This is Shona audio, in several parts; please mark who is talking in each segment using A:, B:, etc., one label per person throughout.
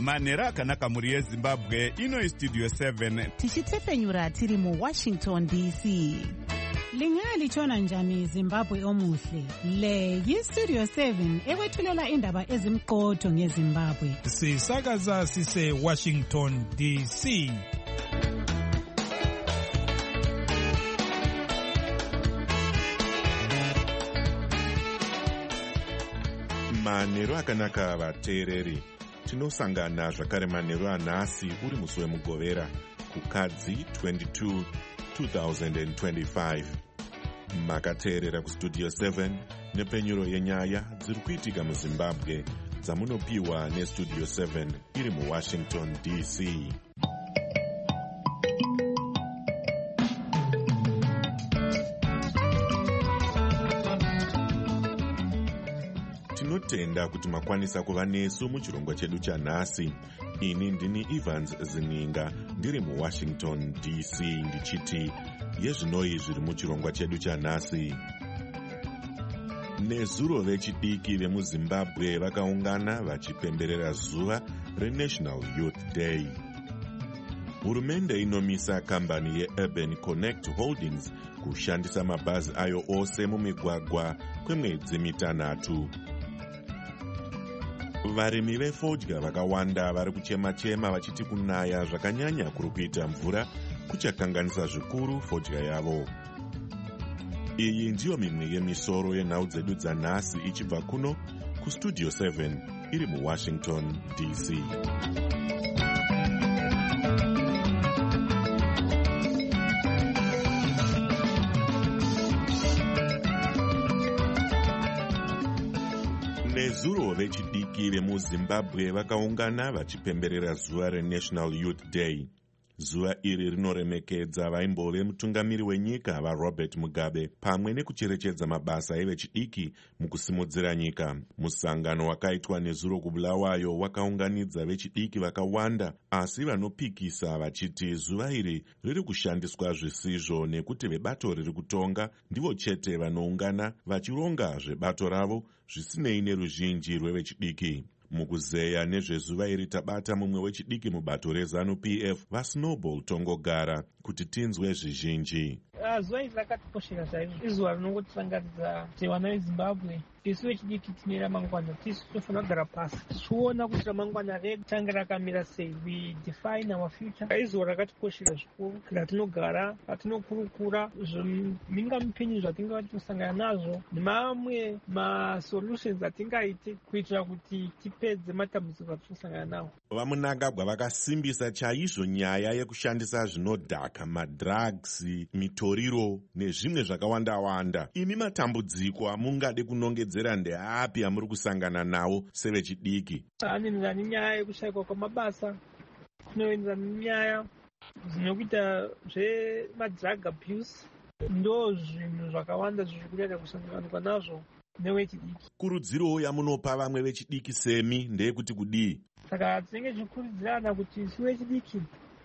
A: manhero akanaka mhuri yezimbabwe. Ino Studio 7
B: tichitefenyura tiri muWashington DC.
C: Lingalitshona njani Zimbabwe omuhle? Le yiStudio 7 ekwethulela indaba ezimqotho ngeZimbabwe.
D: Sisakaza sise Washington DC.
E: Manhero akanaka vateereri. Tinosangana zvakare manhero anhasi uri musi wemugovera kukadzi 22 2025. Makateerera kuStudio 7 nepenyuro yenyaya dziri kuitika muZimbabwe dzamunopiwa neStudio 7 iri muWashington DC. Tinotenda kuti makwanisa kuva nesu muchirongwa chedu chanhasi. Ini ndini Evans Zininga ndiri muWashington DC ndichiti yezvinoi zviri muchirongwa chedu chanhasi. Nezuro vechidiki vemuZimbabwe vakaungana vachipemberera zuva reNational Youth Day. Hurumende inomisa kambani yeUrban Connect Holdings kushandisa mabhazi ayo ose mumigwagwa kwemwedzi mitanhatu. Varimi vefodya vakawanda vari kuchema-chema vachiti kunaya zvakanyanya kuri kuita mvura kuchakanganisa zvikuru fodya yavo. Iyi ndiyo mimwe yemisoro yenhau dzedu dzanhasi ichibva kuno kuStudio 7 iri muWashington DC. Nezuro vechidiki vemuZimbabwe vakaungana vachipemberera zuva reNational Youth Day. Zuva iri rinoremekedza vaimbove mutungamiri wenyika vaRobert Mugabe pamwe nekucherechedza mabasa evechidiki mukusimudzira nyika. Musangano wakaitwa nezuro kuBulawayo wakaunganidza vechidiki vakawanda, asi vanopikisa vachiti zuva iri riri kushandiswa zvisizvo nekuti vebato riri kutonga ndivo chete vanoungana vachironga zvebato ravo zvisinei neruzhinji rwevechidiki. Mukuzeya nezvezuva iri tabata mumwe wechidiki mubato reZANU-PF vaSnowball Tongogara kuti tinzwe zvizhinji.
F: Zuva iri rakatikoshera chaizvo. Izuva rinongotirangaridza kuti vana veZimbabwe isu vechidiki tine ramangwana, tisu tofanira kugara pasi tichiona kuti ramangwana redu tange rakamira sei. We define our future. Izuva rakatikoshera zvikuru ratinogara, ratinokurukura zvimingamipinyi zvatinga tinosangana nazvo nemamwe masolutions atingaite kuitira kuti tipedze matambudziko atinosangana nawo.
E: VaMunangagwa vakasimbisa chaizvo nyaya yekushandisa zvinodhaka, madrugs, mitoriro nezvimwe zvakawanda-wanda. Imi matambudziko amungade kunongedzera ndeapi amuri kusangana nawo sevechidiki?
F: Anoenderana nenyaya yekushayikwa kwamabasa, kunoenderana nenyaya zvinokuita zvemadrug abuse. Ndo zvinhu zvakawanda zviri kureda kusanganwa nazvo nevechidiki.
E: Kurudziro yamunopa vamwe vechidiki semi ndeyekuti kudii?
F: Saka tinenge tichikurudzirana kuti isu vechidiki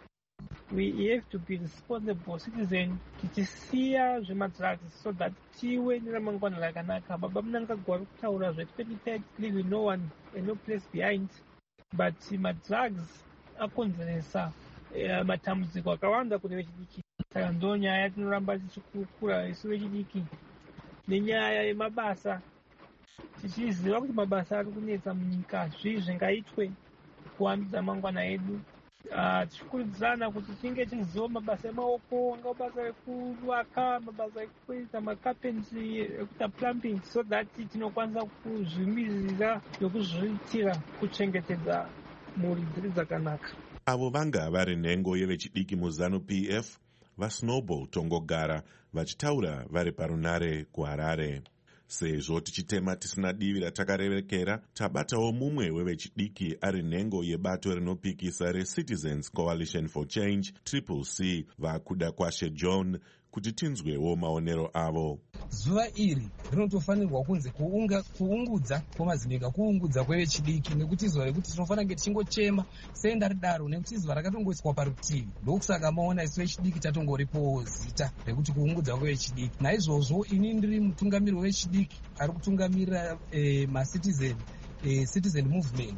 F: we have to be responsible citizen, tichisiya zvemadrugs so that tive neramangwana rakanaka. Baba Munangagwa vari kutaura zve2030 leave no one and no place behind, but madrugs akonzeresa matambudziko akawanda kune vechidiki. Saka ndo nyaya tinoramba tichikurukura isu vechidiki nenyaya yemabasa, tichiziva kuti mabasa ari kunetsa munyika, zvii zvingaitwe kuwandudza mangwana edu. Tichikurudzirana kuti tinge tichiziva mabasa emaoko, anga mabasa ekuvaka, mabasa ekuita makapentry, ekuita plumbing, so that tinokwanisa kuzvimiririra nekuzviitira kuchengetedza mhuri dziri dzakanaka.
E: Avo vanga vari nhengo yevechidiki muZANU-PF vaSnowball Tongogara vachitaura vari parunare kuHarare. Sezvo tichitema tisina divi ratakarerekera, tabatawo mumwe wevechidiki ari nhengo yebato rinopikisa reCitizens Coalition for Change CCC vakuda kwashe John kuti tinzwewo maonero avo.
G: Zuva iri rinotofanirwa kunze kuungudza kwemazinyika, kuungudza kwevechidiki, nekuti zuva rekuti tinofanira kunge tichingochema senda ridaro, nekuti zuva rakatongoiswa parutivi. Ndokusaka maona isu vechidiki tatongoripowo zita rekuti kuungudza kwevechidiki. Naizvozvo ini ndiri mutungamiri wevechidiki ari kutungamirira citizen movement.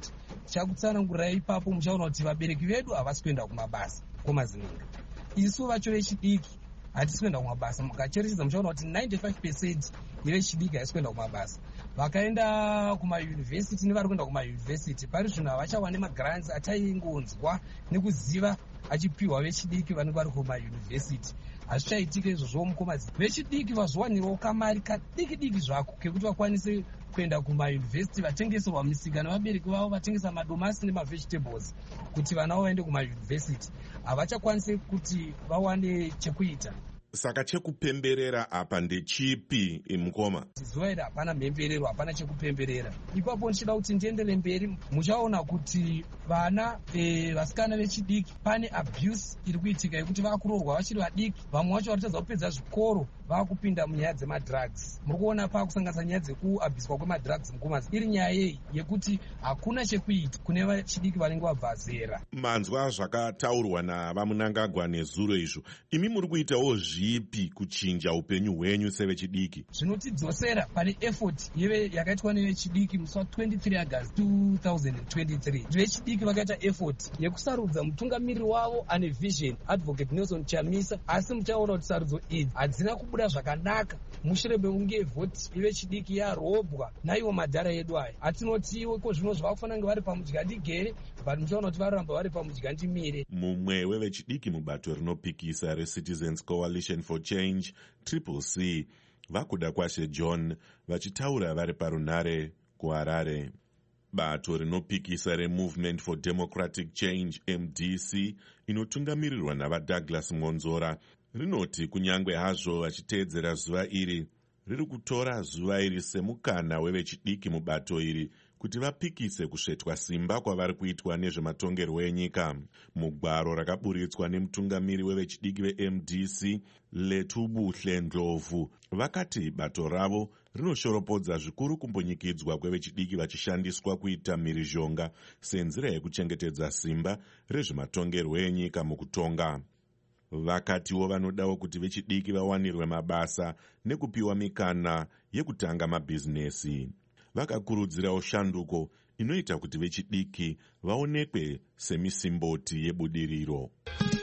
G: chakutsanangurirai ipapo muchaona kuti vabereki vedu havasi kuenda kumabasa kwemazinga. Isu vacho vechidiki hatisi kuenda kumabasa. Mukacherechedza muchaona kuti 95% yevechidiki havasi kuenda kumabasa. Vakaenda kumayunivhesiti nevari kuenda kumayunivhesiti pari zvino havachawane magrants ataingonzwa nekuziva achipiwa vechidiki vanenge vari kumayunivhesiti. Hazvichaitika izvozvo mukomadzi. Vechidiki vazowanirawo kamari kadiki zvako kekuti vakwanise kuenda kumayunivhesiti, vatengeserwa misika nevabereki vavo, vatengesa madomasi nemavegetables kuti vana vavo vaende kumayunivhesiti. Havachakwanisi kuti vawane chekuita.
E: Saka chekupemberera apa ndechipi mukoma?
G: Zuva iri hapana mhemberero, hapana chekupemberera. Ipapo ndichida kuti ndiendere mberi, muchaona kuti vana vasikana vechidiki pane abuse iri kuitika yekuti vakuroorwa vachiri vadiki. Vamwe vacho varitadza kupedza zvikoro vakupinda munyaya dzemadrugs. Muri kuona pakusanganisa nyaya dzekuabhiswa kwemadrugs mukomadzi. Iri nyaya yei yekuti hakuna chekuita kune vechidiki vanenge vabva zera.
E: Manzwa zvakataurwa navamunangagwa nezuro izvo. Imi muri kuitawo zvipi kuchinja upenyu hwenyu sevechidiki?
G: Zvinotidzosera pane effort yakaitwa nevechidiki musi wa23 August 2023. Vechidiki vakaita effort yekusarudza mutungamiriri wavo ane vision, Advocate Nelson Chamisa. Asi muchaona kuti sarudzo idzi hadzina kubuda zvakanaka mushure mekunge vhoti yevechidiki yarobwa naiwo madhara edu aya. Hatinotiwo ko zvino zvavakufanira kunge vari pamudya ndigere, but muchaona kuti varamba vari pamudya ndimire.
E: Mumwe wevechidiki mubato rinopikisa reCitizens Coalition for Change, CCC, vakuda kwashe John, vachitaura vari parunhare kuHarare. Bato rinopikisa reMovement for Democratic Change, MDC, inotungamirirwa navaDouglas Monzora, rinoti kunyange hazvo vachiteedzera zuva iri, riri kutora zuva iri semukana wevechidiki mubato iri kuti vapikise kusvetwa simba kwavari kuitwa nezvematongerwo enyika. Mugwaro rakaburitswa nemutungamiri wevechidiki veMDC, Letubuhle Ndlovu, vakati bato ravo rinoshoropodza zvikuru kumbunyikidzwa kwevechidiki vachishandiswa kuita mhirizhonga senzira yekuchengetedza simba rezvematongerwo enyika mukutonga. Vakatiwo vanodawo kuti vechidiki vawanirwe mabasa nekupiwa mikana yekutanga mabhizinesi. Vakakurudzirawo shanduko inoita kuti vechidiki vaonekwe semisimboti yebudiriro.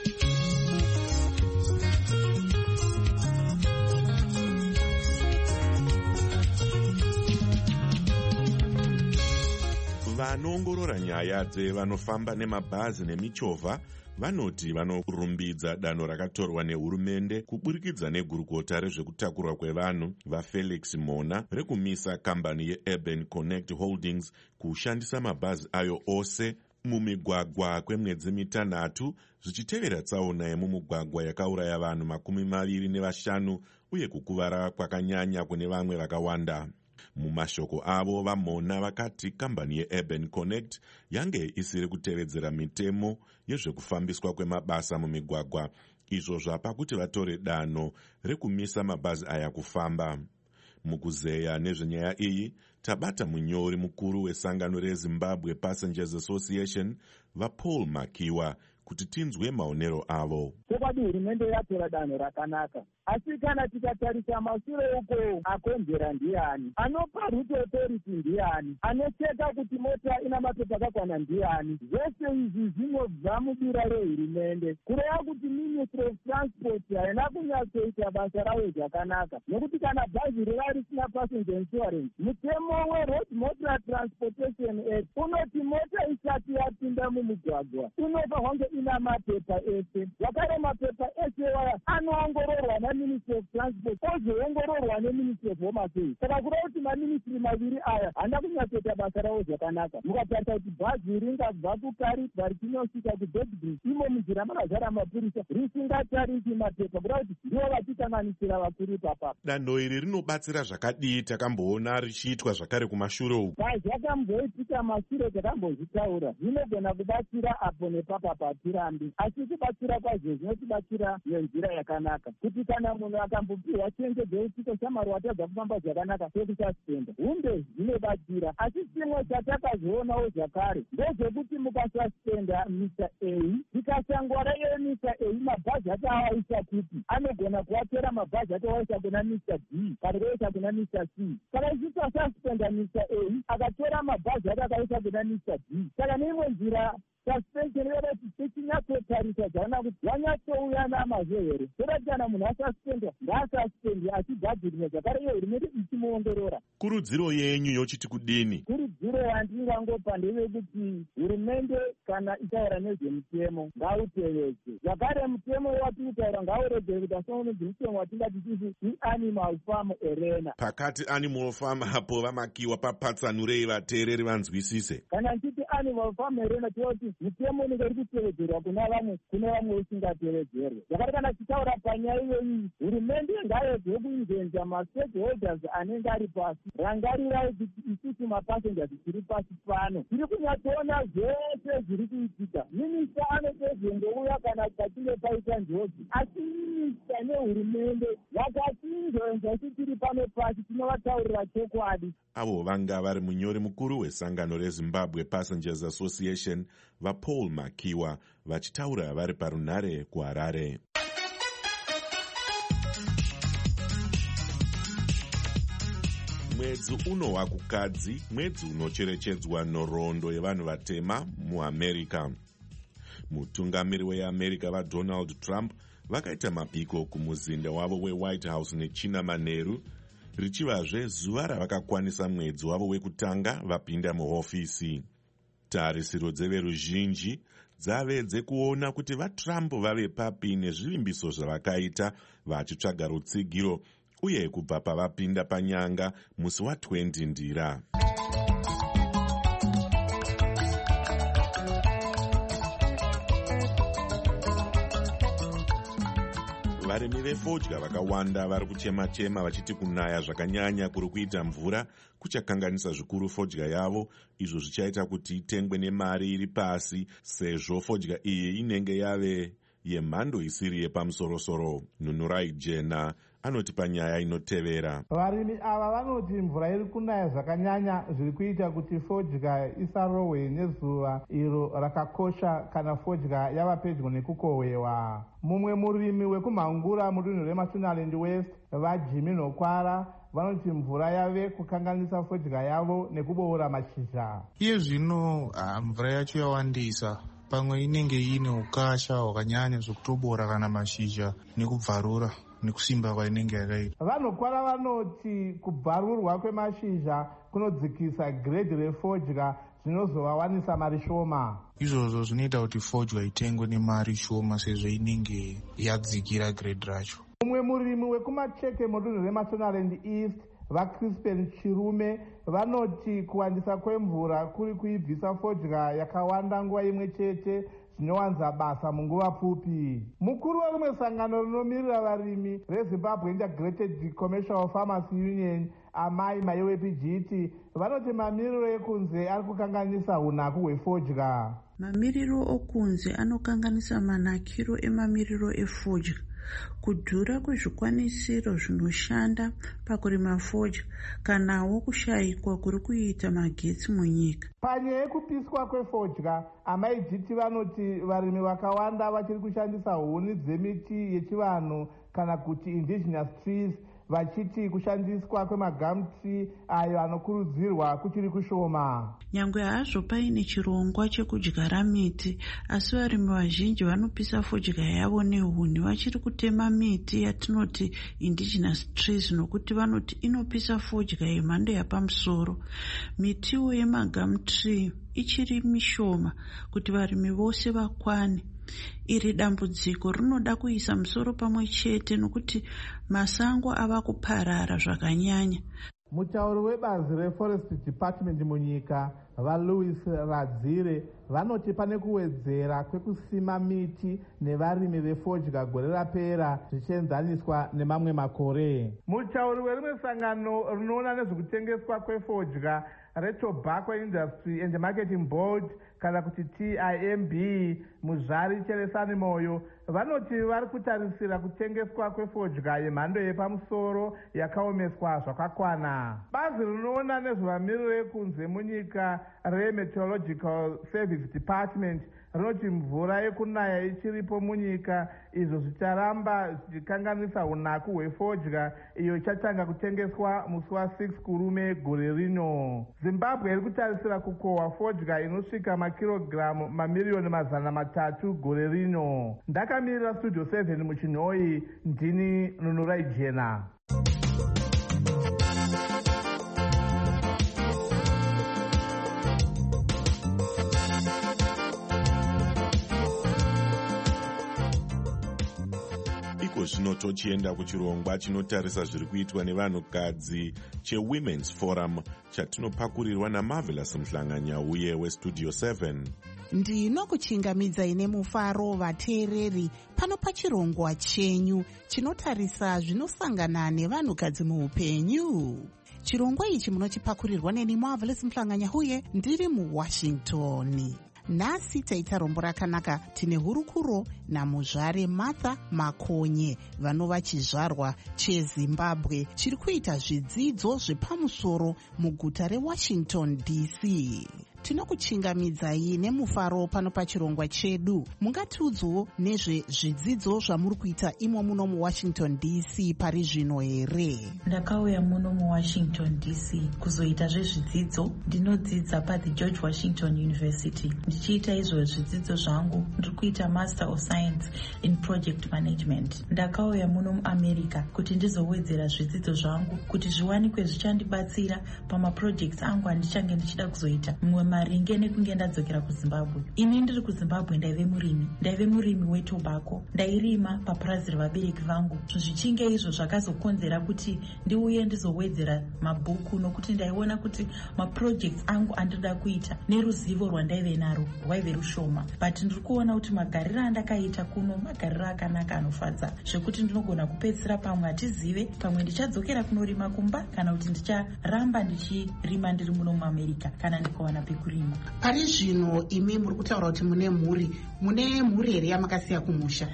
E: Vanoongorora nyaya dzevanofamba nemabhazi nemichovha vanoti vanorumbidza danho rakatorwa nehurumende kuburikidza negurukota rezvekutakurwa kwevanhu vaFelix Mona rekumisa kambani yeUrban Connect Holdings kushandisa mabhazi ayo ose mumigwagwa kwemwedzi mitanhatu, zvichitevera tsaona yemumugwagwa yakauraya vanhu 25 uye kukuvara kwakanyanya kune vamwe vakawanda. Mumashoko avo vaMona vakati kambani yeUrban Connect yange isiri kutevedzera mitemo yezvekufambiswa kwemabasa mumigwagwa, izvo zvapa kuti vatore danho rekumisa mabhazi aya kufamba. Mukuzeya nezvenyaya iyi tabata munyori mukuru wesangano reZimbabwe Passengers Association, vaPaul Makiwa, kuti tinzwe maonero avo.
H: Chokwadi hurumende yatora danho rakanaka, asi kana tikatarisa mashure uko akonzera ndiani, anopa route authority ndiani, anocheka kuti mota ina mapepa akakwana ndiani. Zvese izvi zvinobva mudira rehurumende. Kureva kuti Ministry of Transport haina kunyatsoita basa rayo zvakanaka, nekuti kana bhazi riva risina passenger insurance, mutemo weRoad Motor Transportation Act unoti mota isati yapinda mumugwagwa inofanirwa kunge ina mapepa ese. Zvakare mapepa ese waya anoongororwa naMinistry of Transport ozoongororwa neMinistry of Home Affairs. Saka kureva kuti maministry maviri aya haana kunyatsoita basa ravo zvakanaka. Mukatarisa kuti bhazi ringabva kuKaribha richinosvika kuBedbridge, imo munzira makazara mapurisa, risingatarisi mapepa, kureva kuti ndivo vachisanganisira vakuru ipapapa.
E: Danho iri rinobatsira zvakadii takamboona richiitwa zvakare kumashure uku?
H: Zvakambozviita mashure takambozvitaura, zvinogona kubatsira apo nepapa pati. hatirambi, asi kubatsira kwazvo zvinotibatsira nenzira yakanaka, kuti kana munhu akambopiwa chenjedzo yekuti shamwari watadza kufamba zvakanaka sekusaspenda, hunde zvinobatsira. Asi chimwe chatakazoonawo zvakare ndezvekuti mukasaspenda Mr. A, tikashangwara iye Mr. A mabhazi acho awaisa kuti anogona kuvatera mabhazi acho waisa kuna Mr. B kana kuisa kuna Mr. C. Saka ichitasaspenda Mr. A akatora mabhazi acho akaisa kuna Mr. B. Saka neimwe nzira suspension yekuti tichinyatsotarisa zvaona kuti wanyatsouya namazvo here, toda kana munhu asaspendwa ngaasaspendi achigadzirira zvakare iyo hurumende ichimuongorora.
E: Kurudziro yenyu yochiti kudini?
H: Kurudziro yandingangopa ndeyekuti hurumende kana itaura nezvemutemo ngautevedze, zvakare mutemo watiri kutaura ngaurege kuti asoonedze mutemo watingati tisi ianimal farm arena.
E: Pakati animal farm hapo vamakiwa papatsanurei vateereri vanzwisise.
H: Kana nchiti animal farm arena toti mutemo unenge uri kutevedzerwa kune vamwe usingatevedzerwe. Zvakare kana tichitaura panyaya iyoyi, hurumende ngayedzo kuinvenza mastakeholders anenge ari pasi. Rangarirai kuti isusu mapassengers tiri pasi pano tiri kunyatsoona zvese zviri kuitika. Minista anotezongouya kana pachinge paita njodzi, asi minista nehurumende vakatinzvenza kuti tiri pano pasi tinovataurira chokwadi.
E: Avo vanga vari munyori mukuru wesangano reZimbabwe Passengers Association vaPaul Makiwa vachitaura vari parunhare kuHarare. Mwedzi uno wakukadzi, mwedzi unocherechedzwa nhoroondo yevanhu vatema muAmerica. Mutungamiri weAmerica vaDonald Trump vakaita mabiko kumuzinda wavo weWhite House nechina manheru, richivazve zuva ravakakwanisa mwedzi wavo wekutanga vapinda muhofisi. Tarisiro dzeveruzhinji dzave dzekuona kuti vaTrump vave papi nezvivimbiso zvavakaita vachitsvaga rutsigiro uye kubva pavapinda panyanga musi wa20 Ndira. Varimi vefodya vakawanda vari kuchema-chema vachiti kunaya zvakanyanya kuri kuita mvura kuchakanganisa zvikuru fodya yavo, izvo zvichaita kuti itengwe nemari iri pasi sezvo fodya iyi inenge yave yemhando isiri yepamusorosoro. Nunurai Jena anoti panyaya inotevera.
I: Varimi ava vanoti mvura iri kunaya zvakanyanya zviri kuita kuti fodya isarohwe nezuva iro rakakosha kana fodya yava pedyo nekukohwewa. Mumwe murimi wekumhangura mudunhu reMashonaland West vaJimmy Nokwara vanoti mvura yave kukanganisa fodya yavo nekuboora mashizha.
J: Iye zvino mvura yacho yawandisa, pamwe inenge ine ukasha hwakanyanya zvokutobora kana mashizha nekubvarura nekusimba kwainenge yakaita.
I: Vanokwara vanoti kubvarurwa kwemashizha kunodzikisa giredhi refodya zvinozovawanisa mari shoma.
J: Izvozvo zvinoita kuti fodya itengwe nemari shoma sezvo inenge yadzikira giredhi racho.
I: Mumwe murimi wekumacheke mudunhu reMashonaland East vaCrispin Chirume vanoti kuwandisa kwemvura kuri kuibvisa fodya yakawanda nguva imwe chete zvinowanza basa munguva pfupi. Mukuru werimwe sangano rinomirira varimi reZimbabwe Integrated Commercial Farmers Union Amai Mayewe Pijiti vanoti mamiriro ekunze ari kukanganisa unaku hwefodya.
K: Mamiriro okunze anokanganisa manakiro emamiriro efodya. Kudhura kwezvikwanisiro zvinoshanda pakurima fodya kanawo kushayikwa kuri kuita magetsi munyika.
I: Panyaya yekupiswa kwefodya, amaijiti vanoti varimi vakawanda vachiri kushandisa huni dzemiti yechivanhu kana kuti indigenous trees, vachiti kushandiswa kwemagamutri ayo anokurudzirwa kuchiri kushoma.
K: Nyangwe hazvo paine chirongwa chekudyara miti, asi varimi vazhinji vanopisa fodya yavo nehuni vachiri kutema miti yatinoti indigenous trees nokuti vanoti inopisa fodya yemhando yapamusoro. Mitiwo yemagamutri ichiri mishoma kuti varimi vose vakwane. Iri dambudziko rinoda kuisa musoro pamwe chete nokuti masango ava kuparara zvakanyanya.
I: Mutauri webazi reForest Department munyika vaLouis Radzire vanoti pane kuwedzera kwekusima miti nevarimi vefodya gore rapera zvichienzaniswa nemamwe makore. Mutauri werimwe sangano rinoona nezvekutengeswa kwefodya reTobacco Industry and Marketing Board kana kuti TIMB Muzvari Cheresani Moyo vanoti vari kutarisira kutengeswa kwefodya yemhando yepamusoro yakaomeswa zvakakwana. Bazi rinoona nezvevamiriro ekunze munyika reMeteorological Service Department rinoti mvura yekunaya ichiripo munyika, izvo zvicharamba zvichikanganisa unaku hwefodya iyo ichatanga kutengeswa musi wa6 Kurume gore rino. Zimbabwe iri kutarisira kukohwa fodya inosvika makirogiramu mamiliyoni 300 gore rino. Ndakamirira Studio 7 muchinhoi, ndini Nunurai Jena.
E: Zvino tochienda kuchirongwa chinotarisa zviri kuitwa nevanhukadzi cheWomen's Forum chatinopakurirwa naMarvelous Mhlanganyauye weStudio 7.
B: Ndinokuchingamidzai nemufaro vateereri pano pachirongwa chenyu chinotarisa zvinosangana nevanhukadzi muupenyu. Chirongwa ichi munochipakurirwa neni Marvelous Mhlanganyauye ndiri muWashington. Nhasi taita rombo rakanaka tine hurukuro naMuzvare Martha Makonye vanova chizvarwa cheZimbabwe chiri kuita zvidzidzo zvepamusoro muguta reWashington DC. Tinokuchingamidzai nemufaro pano pachirongwa chedu. Mungatiudzewo nezvezvidzidzo zvamuri kuita imo muno muWashington DC pari zvino here?
L: Ndakauya muno muWashington DC kuzoita zvezvidzidzo. Ndinodzidza paThe George Washington University. Ndichiita izvo zvidzidzo zvangu ndiri kuita Master of Science in Project Management. Ndakauya muno muAmerica kuti ndizowedzera zvidzidzo zvangu kuti zviwanikwe zvichandibatsira pamaprojects angu andichange ndichida kuzoita maringe nekunge ndadzokera kuZimbabwe. Ini ndiri kuZimbabwe ndaive murimi weTobacco. Ndairima papurazi revabereki vangu. Zvichinge izvo zvakazokonzera kuti ndiuye ndizowedzera mabhuku nokuti ndaiona kuti maprojects angu andida kuita neruzivo rwandaive narwo rwaive rushoma. But ndiri kuona kuti magariro andakaita kuno magariro akanaka anofadza zvekuti ndinogona kupedzisira pamwe hatizive pamwe ndichadzokera kunorima kumba kana kuti ndicharamba ndichirima ndiri muno muAmerica kana ndikawana pekurima.
B: Pari zvino imi muri kutaura kuti mune mhuri here yamakasiya kumusha?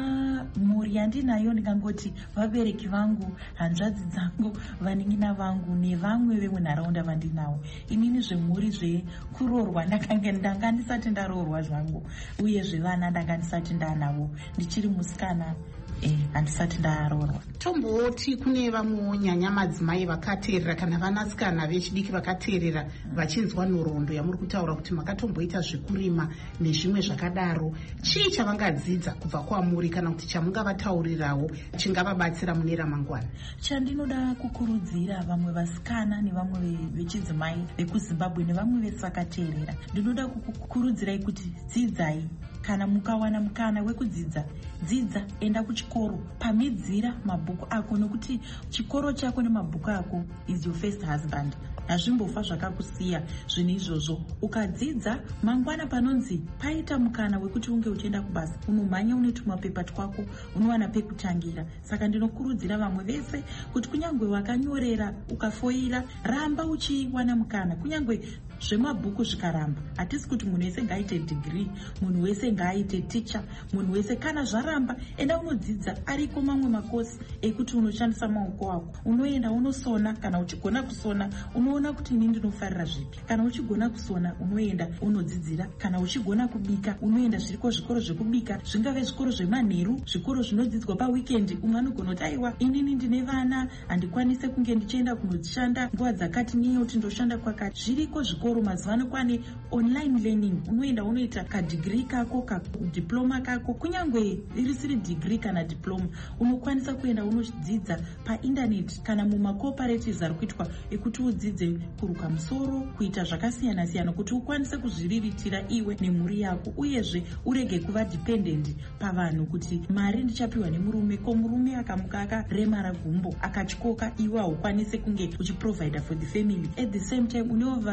L: Mhuri yandinayo ndingangoti vabereki vangu, hanzvadzi dzangu, vanin'ina vangu nevamwe vemunharaunda vandinawo. Inini zvemhuri zvekuroorwa ndanga ndisati ndaroorwa zvangu, uye zvevana ndanga ndisati ndanavo ndichiri musikana. Handisati ndaroorwa.
B: Tomboti kune vamwe nyanya madzimai vakateerera kana vanasikana vechidiki vakateerera vachinzwa nhoroondo yamuri kutaura kuti makatomboita zvekurima nezvimwe zvakadaro. Chii chavangadzidza kubva kwamuri kana kuti chamungavataurirawo chingavabatsira mune ramangwana?
L: Chandinoda kukurudzira vamwe vasikana nevamwe vechidzimai vekuZimbabwe nevamwe vese vakateerera, ndinoda kukurudzirai kuti dzidzai. Kana mukawana mukana wekudzidza, dzidza, enda kuchikoro, pamidzira mabhuku ako, nokuti chikoro chako nemabhuku ako is your first husband. Hazvimbofa zvakakusiya zvinhu izvozvo. Ukadzidza mangwana panonzi paita mukana wekuti unge uchienda kubasa, unomhanya unetuma pepa twako, unowana pekutangira. Saka ndinokurudzira vamwe vese kuti kunyangwe wakanyorera ukafoira, ramba uchiwana mukana. Kunyangwe zvemabhuku zvikaramba, hatisi kuti munhu wese ngaaite degree, munhu wese ngaaite teacher, munhu wese kana zvaramba enda unodzidza. Ariko mamwe makosi ekuti unoshandisa maoko ako, unoenda unosona. Kana uchigona kusona unoona kuti ini ndinofarira zvipi. Kana uchigona kusona unoenda unodzidzira. Kana uchigona kubika unoenda zviriko zvikoro zvekubika, zvingave zvikoro zvemanheru, zvikoro zvinodzidzwa paweekend. Umwe anogona kuti aiwa inini ndine vana handikwanise kunge ndichienda kunoshanda nguva dzakati niye kuti ndoshanda kwakati. Zviriko zvikoro mazuvano kwane online learning, unoenda unoita kadigiri kako, kadiploma kako. Kunyangwe irisiri digiri kana diploma, unokwanisa kuenda unodzidza paindaneti kana mumacooperative ari kuitwa ekuti udzidze kuruka musoro, kuita zvakasiyana siyana kuti ukwanise kuzviriritira iwe nemhuri yako. Uyezve urege kuva dependent pavanhu kuti mari ndichapiwa nemurume, ko murume akamuka akaremara gumbo akatyoka, iwe haukwanise kunge uchiprovider for the family. At the same time unewo vabereki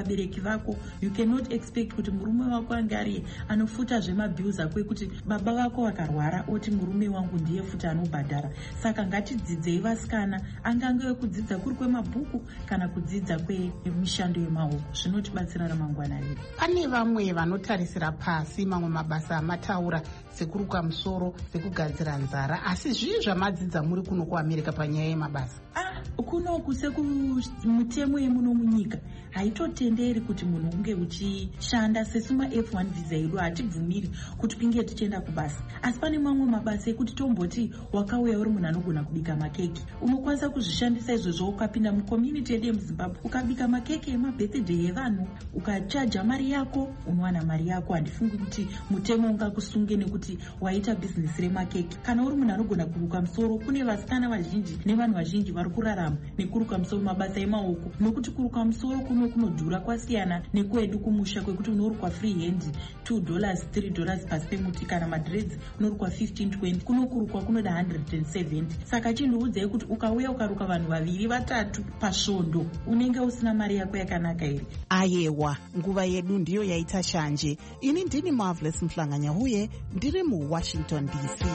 L: vako. You cannot expect kuti murume wako ange ari anofuta zvemabills ako ekuti baba vako vakarwara oti murume wangu ndiye futi anobhadhara. Saka ngatidzidzei vasikana, angange kudzidza kuri kwemabhuku kana kudzidza kwemishando yemaoko, zvinotibatsira ramangwana redu.
B: Pane vamwe vanotarisira pasi mamwe mabasa amataura sekuruka musoro, sekugadzira nzara, asi zvii zvamadzidza muri kuno kuAmerica panyaya yemabasa?
L: Kunoku sekumutemo yemuno munyika haitotenderi kuti munhu unge uchishanda sesuma F1 visa yedu, hatibvumiri kuti pinge tichienda kubasa. Asi pane mamwe mabasa ekuti tomboti wakauya uri munhu anogona kubika makeke, unokwanisa kuzvishandisa izvozvo ukapinda mucommunity yedu yemuZimbabwe ukabika makeke emabirthday evanhu ukachaja mari yako, unowana mari yako. Handifungi kuti mutemo ungakusunge nekuti waita bhizinesi remakeke. Kana uri munhu anogona kuruka musoro, kune vasikana vazhinji nevanhu vazhinji vari kurarama nekuruka musoro, mabasa emaoko, nokuti kuruka musoro kunodhura kwasiyana nekwedu kumusha kwekuti unorukwa free hand $2 $3 pasi pemuti, kana madreads unorukwa 15-20, kunokurukwa kunoda 170. Saka chindiudzei kuti ukauya ukaruka vanhu 2-3 pasvondo unenge usina mari yako yakanaka here?
M: Ayewa, nguva yedu ndiyo yaita shanje. Ini ndini Marvelous Mhlanganya huye, ndiri muWashington DC.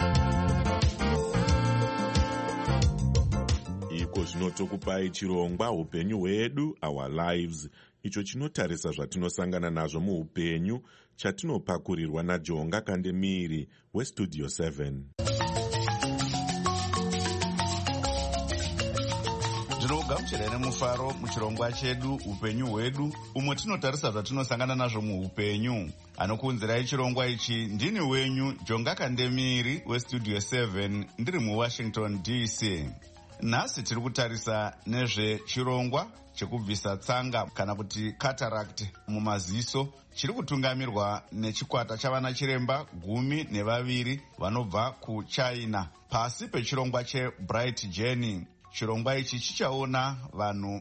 E: Iko zvinotokupai chirongwa upenyu hwedu, Our Lives, icho chinotarisa zvatinosangana nazvo muupenyu, chatinopakurirwa naJonga Kandemiri weStudio 7.
N: Ndinogamuchira nemufaro muchirongwa chedu upenyu hwedu, umwe tinotarisa zvatinosangana nazvo muupenyu. Anokuunzirai chirongwa ichi ndini wenyu Jonga Kandemiri weStudio 7, ndiri muWashington DC. Nhasi tiri kutarisa nezvechirongwa chekubvisa tsanga kana kuti cataract mumaziso, chiri kutungamirwa nechikwata chavana chiremba 12 vanobva kuChina pasi pechirongwa cheBright Journey. Chirongwa ichi chichaona vanhu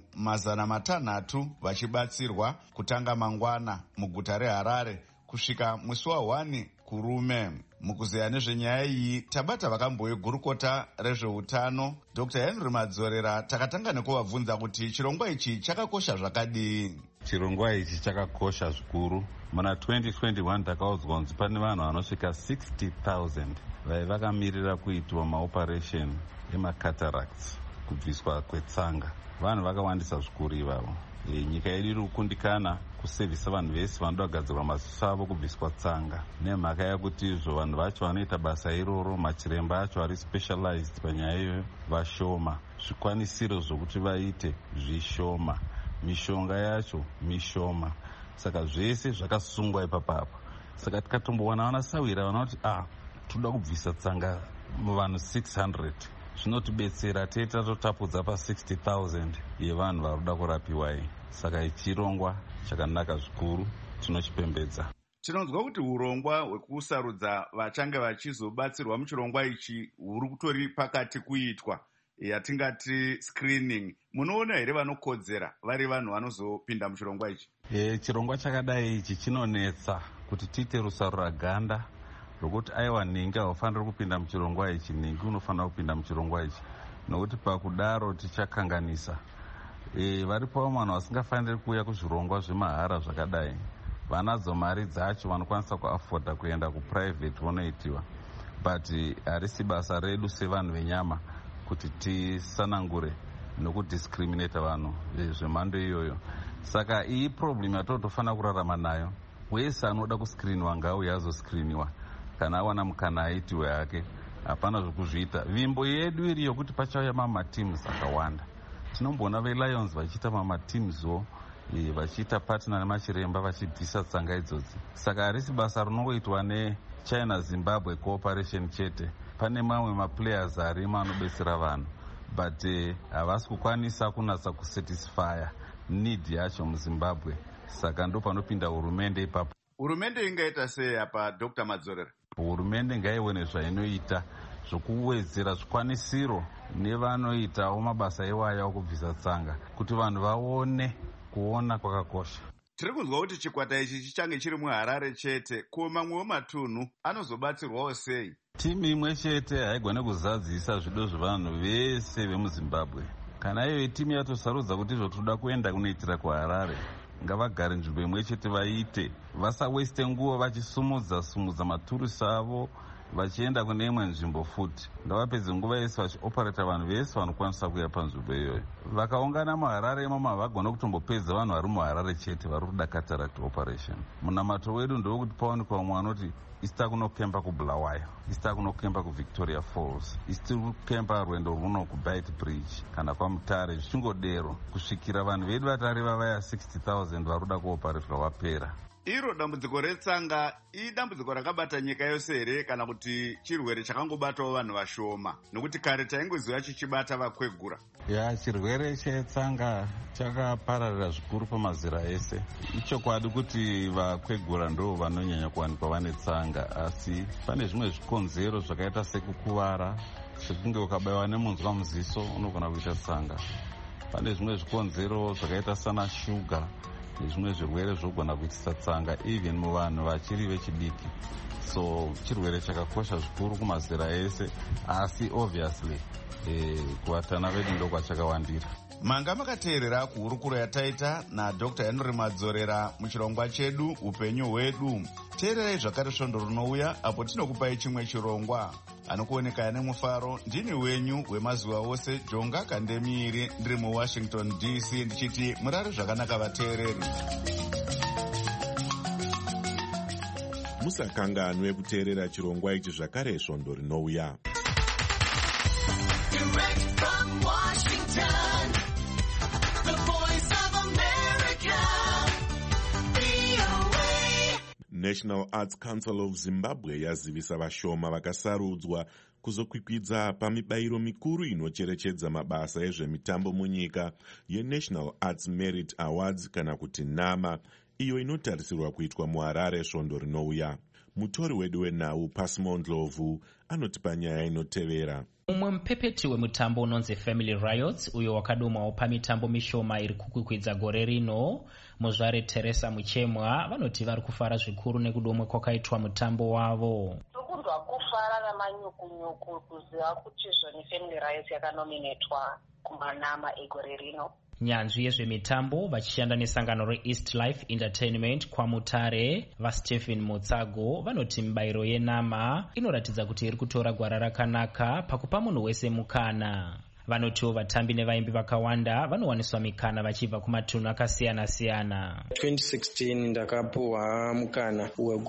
N: 600 vachibatsirwa kutanga mangwana muguta reHarare kusvika musi wa1 kurume. Mukuzeya nezvenyaya iyi tabata vakamboigurukota rezveutano Dr. Henry Madzorera. Takatanga nekuvabvunza kuti chirongwa ichi chakakosha zvakadii.
O: Chirongwa ichi chakakosha zvikuru. Muna 2021 takaudzwa kunzi pane vanhu vanosvika 60,000 vakamirira kuitwa maoperation emacataracts, kubviswa kwetsanga. Vanhu vakawandisa zvikuru ivavo. Nyika yedu iri kukundikana kusevhisa vanhu vese vanoda kugadzirwa maziso avo kubviswa tsanga, nemhaka yakuti izvo vanhu vacho vanoita basa iroro, machiremba acho ari specialized panyaya iyoyo vashoma, zvikwanisiro zvokuti vaite zvishoma, mishonga yacho mishoma. Saka zvese zvakasungwa ipapapo. Saka tikatombowana vanasawira vanoti toda kubvisa tsanga muvanhu 600, zvinotibetsera tete tatotapudza pa 60,000 yevanhu varoda kurapiwai. Saka chirongwa chakanaka zvikuru, tinochipembedza.
N: Tinonzwa kuti urongwa hwekusarudza vachange vachizobatsirwa muchirongwa ichi huri kutori pakati kuitwa, yatingati screening. Munoona here vanokodzera vari vanhu vanozopinda muchirongwa ichi?
O: Chirongwa chakadai ichi chinonetsa kuti tiite rusaro raganda rokuti aiwa ningi haufaniri kupinda muchirongwa ichi, ningi unofanira kupinda muchirongwa ichi, nokuti pakudaro tichakanganisa. Varipo vanhu vasingafaniri kuuya kuzvirongwa zvemahara zvakadai, vanadzo mari dzacho vanokwanisa kuafoda kuenda kuprivate vonoitiwa, but harisi basa redu sevanhu venyama kuti tisanangure nokudiscriminata vanhu zvemhando iyoyo. Saka iyi problem yatotofanira kurarama nayo. Wese anoda kuscreeniwa ngauye azoscreeniwa, kana awana mukana aitiwe hake, hapana zvokuzviita. Vimbo yedu iri yokuti pachauya mamateams akawanda. Tinomboona veLions vachiita mamateamswo, vachiita partner nemachiremba vachibvisa tsanga idzodzi. Saka harisi basa rinongoitwa neChina Zimbabwe cooperation chete. Pane mamwe maplayers arimo anobetsera vanhu, but havasi kukwanisa kunatsa kusatisfya need yacho muZimbabwe. Saka ndo panopinda hurumende ipapo.
N: Hurumende ingaita sei apa Dr. Madzorera?
O: Hurumende ngaione zvainoita zvokuwedzera zvikwanisiro nevanoitawo mabasa iwaya okubvisa tsanga, kuti vanhu vaone kuona kwakakosha.
N: Tiri kunzwa kuti chikwata ichi chichange chiri muHarare chete, ko mamwewo matunhu anozobatsirwawo sei?
O: Timu imwe chete haigone kuzadzisa zvido zvevanhu vese vemuZimbabwe. Kana iyo timu yatosarudza kuti izvo toda kuenda kunoitira kuHarare, ngavagare nzvimbo imwe chete vaite, vasaweste nguva vachisumudza maturusi avo vachienda kune imwe nzvimbo futi. Ngavapedze nguva yese vachioperata vanhu vese vanokwanisa kuuya panzvimbo iyoyo. Vakaungana muHarare imomo havagona kutombopedza vanhu vari muHarare chete vari kuda cataract operation. Munamato wedu ndokuti paonekwa umwe anoti isita kunokemba kuBulawayo, isita kunokemba kuVictoria Falls, isita kukemba rwendo runo kuBite Bridge kana kwaMutare, zvichingodero kusvikira vanhu vedu vatareva vaya 60,000 vari kuda kuoperatwa vapera.
N: Iro dambudziko retsanga idambudziko rakabata nyika yose here kana kuti chirwere chakangobatawo vanhu vashoma? Nokuti kare taingoziva chichibata vakwegura.
O: Chirwere chetsanga chakapararira zvikuru pamazera ese. Ichokwadi kuti vakwegura ndo vanonyanya kuwanikwa vane tsanga, asi pane zvimwe zvikonzero zvakaita sekukuvara, sekunge ukabayiwa nemunzwa muziso unogona kuita tsanga. Pane zvimwe zvikonzero zvakaita sana shuga nezvimwe zvirwere zvogona kuitisa tsanga even muvanhu vachiri vechidiki. So chirwere chakakosha zvikuru kumazera ese, asi obviously kuvatana vedu ndokwachakawandira.
N: Manga makateerera kuhurukuro yataita naDr. Henry Madzorera muchirongwa chedu upenyu hwedu. Teererai zvakare svondo rinouya apo tinokupai chimwe chirongwa. Anokuoneka nemufaro ndini wenyu wemazuva ose Jonga Kandemiri, ndiri muWashington DC ndichiti murare zvakanaka vateereri.
E: Musakanganwe kuteerera chirongwa ichi zvakare svondo rinouya. National Arts Council of Zimbabwe yazivisa vashoma vakasarudzwa kuzokwikwidza pamibayiro mikuru inocherechedza mabasa ezvemitambo munyika yeNational Arts Merit Awards kana kuti NAMA, iyo inotarisirwa kuitwa muHarare svondo rinouya. Mutori wedu wenhau Pasmo Ndlovu anotipa nyaya inotevera.
P: Umwe mupepeti wemutambo unonzi Family Riots, uyo wakadumawo pamitambo mishoma iri kukwikwidza gore rino, muzvare Teresa Muchemwa, vanoti vari kufara zvikuru nekudomwe kwakaitwa mutambo wavo.
Q: Tikundwa kufara namanyukunyuku kuziva kuti zvoni Family Riots yakanominetwa kumanama egore rino.
P: Nyanzvi yezvemitambo vachishanda nesangano reEast Life Entertainment kwaMutare, vaStephen Motsago, vanoti mibayiro yeNAMA inoratidza kuti iri kutora gwara rakanaka pakupa munhu wese mukana. Vanotiwo vatambi nevaimbi vakawanda vanowaniswa mikana vachibva kumatunhu akasiyana-siyana.
R: 2016 ndakapuwa mukana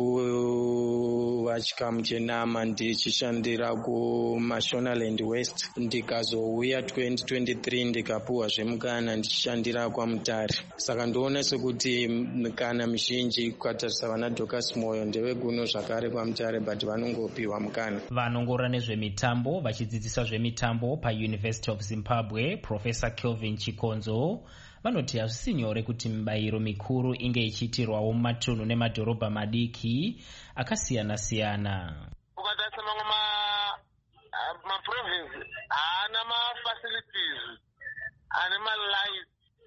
R: wekuva chikamu cheNAMA ndichishandira kuMashonaland West, ndikazouya 2023 ndikapuwa zvemukana ndichishandira kwaMutare. Saka ndoona sekuti mikana mizhinji kukatarisa vana Dorcas Moyo ndevekuno zvakare kwaMutare, but vanongopiwa mukana.
P: Vanongorora nezvemitambo vachidzidzisa zvemitambo paUniversity of Zimbabwe, Professor Kelvin Chikonzo, vanoti hazvisi nyore kuti mibayiro mikuru inge ichiitirwawo mumatunhu nemadhorobha madiki akasiyana-siyana.
S: Ukatarisa mamwe maprovince haana mafacilities, ane malights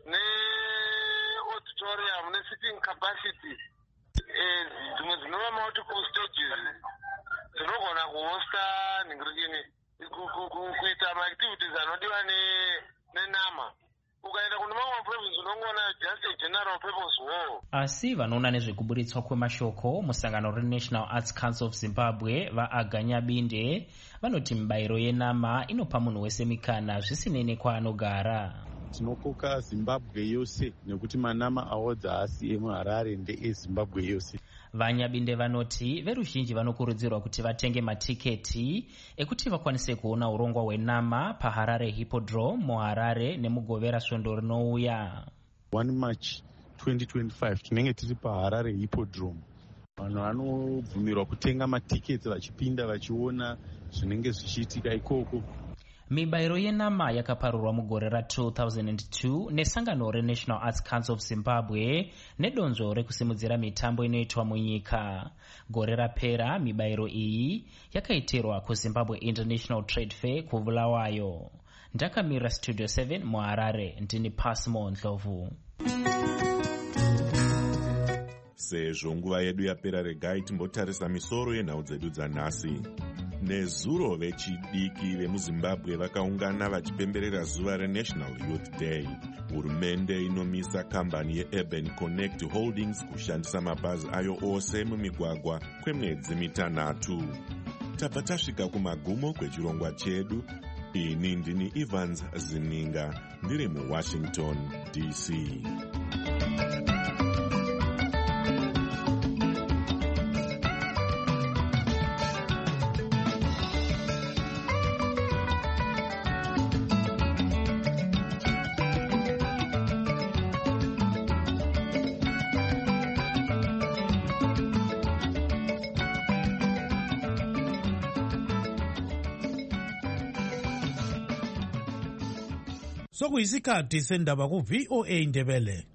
S: neauditorium nesitting capacity, dzimwe dzinova multiple stages dzinogona kuhosta nhingirikini kuita maactivities anodiwa neNAMA. Ukaenda kune mamwe maprovince unongoona just a general purpose hall.
P: Asi vanoona nezvekuburitswa kwemashoko musangano reNational Arts Council of Zimbabwe vaAganya Binde vanoti mibayiro yeNAMA inopa munhu wese mikana zvisinei kwaanogara.
T: Tinokoka Zimbabwe yose nekuti maNAMA Awards haasi emuHarare ndeeZimbabwe yose.
P: Vanyabinde vanoti veruzhinji vanokurudzirwa kuti vatenge matiketi ekuti vakwanise kuona urongwa hweNAMA paHarare Hippodrome muHarare nemugovera svondo rinouya.
T: 1 March 2025 tinenge tiri paHarare Hippodrome. Vanhu vanobvumirwa kutenga matiketi vachipinda vachiona zvinenge zvichiitika ikoko.
P: Mibayiro yeNAMA yakaparurwa mugore ra2002 nesangano reNational Arts Council of Zimbabwe nedonzvo rekusimudzira mitambo inoitwa munyika. Gore rapera mibayiro iyi yakaitirwa kuZimbabwe International Trade Fair kuBulawayo. Ndakamira Studio 7 muHarare, ndini Pasmo Ndlovu.
E: Sezvo nguva yedu yapera, regai timbotarisa misoro yenhau dzedu dzanhasi. nezuro vechidiki vemuzimbabwe vakaungana vachipemberera zuva reNational Youth Day. Hurumende inomisa kambani yeUrban Connect Holdings kushandisa mabhazi ayo ose mumigwagwa kwemwedzi mitanhatu. Tabva tasvika kumagumo kwechirongwa chedu. Ini ndini Evans Zininga, ndiri muWashington DC.
D: Sokuyisikhathi sendaba ku-VOA Indebele.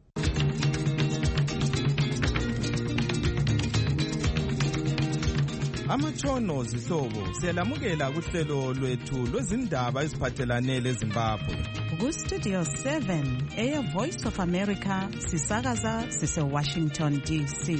D: Amatshono zihlobo siyalamukela kuhlelo lwethu lwezindaba eziphathelane leZimbabwe.
M: Ku-Studio 7 Air Voice of America sisakaza sise-Washington DC.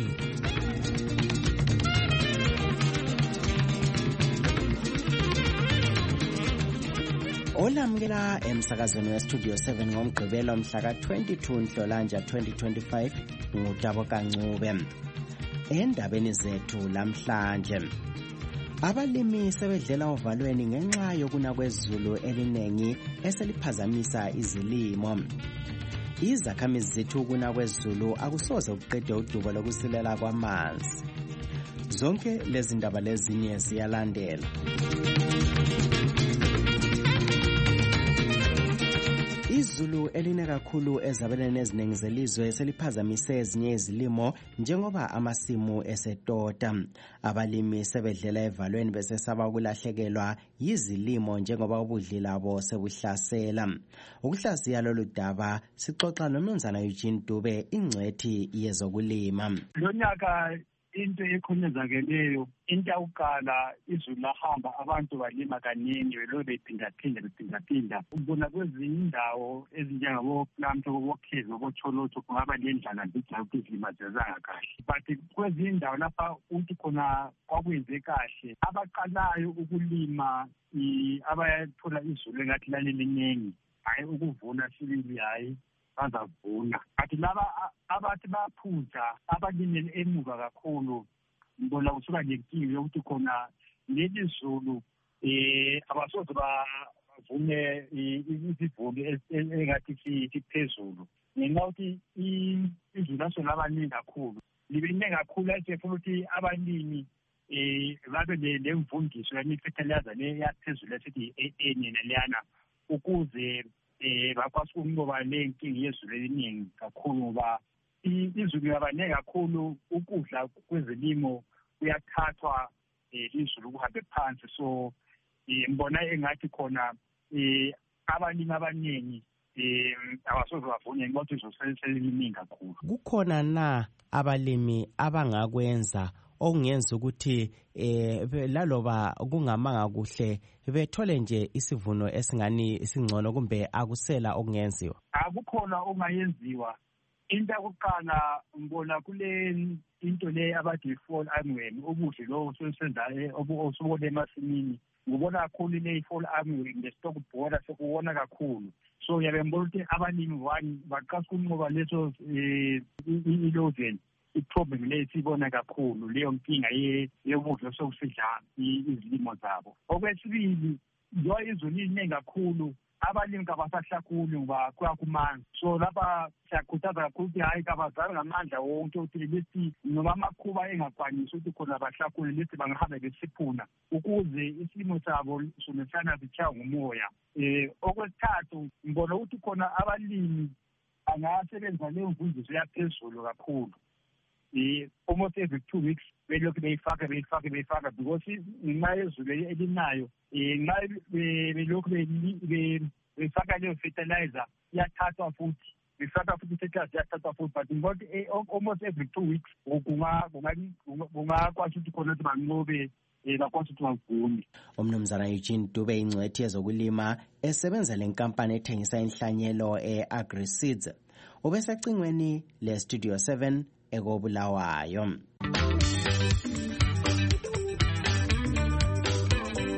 U: Olamukela emsakazweni weStudio 7 ngomgqibelo mhla ka-22 Nhlolanja 2025 nguTabo Kancube. Endabeni zethu lamhlanje, abalimi sebedlela ovalweni ngenxa yokuna kwezulu elinengi eseliphazamisa izilimo. Izakhamizi zethu kuna kwezulu akusoze kuqede udubo lokusilela kwamanzi. Zonke lezi ndaba lezinye ziyalandela. Izulu eline kakhulu ezabeleni eziningi zelizwe seliphazamise ezinye izilimo njengoba amasimu esetota. Abalimi sebedlela evalweni besesaba ukulahlekelwa yizilimo njengoba ubudlila bo sebuhlasela. Ukuhlaziya lolu daba sixoxa noMnumzana Eugene Dube, ingcwethi yezokulima.
V: Lonyaka into ekhonezakeleyo, into yokuqala izulu lahamba abantu balima kaningi belo bephinda. Ubona kwezinye indawo ezinjengabo Plamto, Bokhezi, Bocholotho kungaba lendlala ndijala ukuthi izilima zezanga kahle. But kwezinye indawo lapha uthi khona kwakwenze kahle, abaqalayo ukulima abayathola izulu engathi lalelinyengi, hayi ukuvuna sibili, hayi bazavuna. Athi laba abathi baphuza abalimele emuva kakhulu, ngibona kusuka lenkinga yokuthi khona leli zulu abasoze bavune izivuno engathi siphezulu ngenxa yokuthi izulu laso labaningi kakhulu, libeningi kakhulu ayisefuna ukuthi abalimi babe lemvundiso yami-fertilizer le yaphezulu esithi enina leyana ukuze bakwazi ukunqoba lenkinga yezulu eliningi kakhulu, ngoba izulu yabaningi kakhulu, ukudla kwezilimo kuyathathwa izulu kuhambe phansi. So ngibona engathi khona abalimi abaningi abasoze bavune ngoba izulu seliningi kakhulu.
U: Kukhona na abalimi abangakwenza okungenza ukuthi laloba kungamanga kuhle bethole nje isivuno esingani singcono, kumbe akusela okungenziwa?
V: Akukhona ongayenziwa. Into yokuqala ngibona kule into le abathi fall armyworm, ubuhle lo osesenzayo osubone emasimini, ngibona kakhulu le fall armyworm ngestock border sekuwona kakhulu. So yabe ngibona ukuthi abalimi baqasa ukunqoba leso ilozen i-problem le sibona kakhulu, leyo nkinga yokudla sokusidla izilimo zabo. Okwesibili, njengoba izulu liningi kakhulu, abalimi kabasahlakuli ngoba kuyakumanzi. So lapha siyakhuthaza kakhulu ukuthi hayi kabazali ngamandla wonke ukuthi lesi noma amakhuba engakwanisi ukuthi khona bahlakule lesi bangahambe besiphuna ukuze isilimo sabo sonesana sitshaywa ngumoya. Okwesithathu, ngibona ukuthi khona abalimi bangasebenza leyo mvundiso yaphezulu kakhulu. Almost every 2 weeks belokhu beyifaka because ngenxa yezulu elinayo, ngenxa belokhu befaka leyo fertilizer iyathathwa futhi, befaka futhi fertilizer iyathathwa futhi, but ngoba almost every 2 weeks kungakwazi ukuthi khona ukuthi banqobe bakwazi ukuthi bavune.
U: Umnumzana Eugene Dube, ingcwethi yezokulima esebenza lenkampani ethengisa inhlanyelo e-AgriSeeds, ubesecingweni le-Studio 7 ekobulawayo.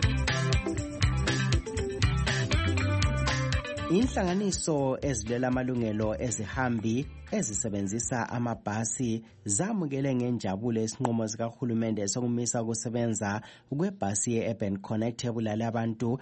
U: Inhlanganiso ezilela amalungelo ezihambi ezisebenzisa amabhasi zamukele ngenjabulo isinqumo sikahulumende sokumisa ukusebenza kwebhasi ye-Urban Connect ebulale abantu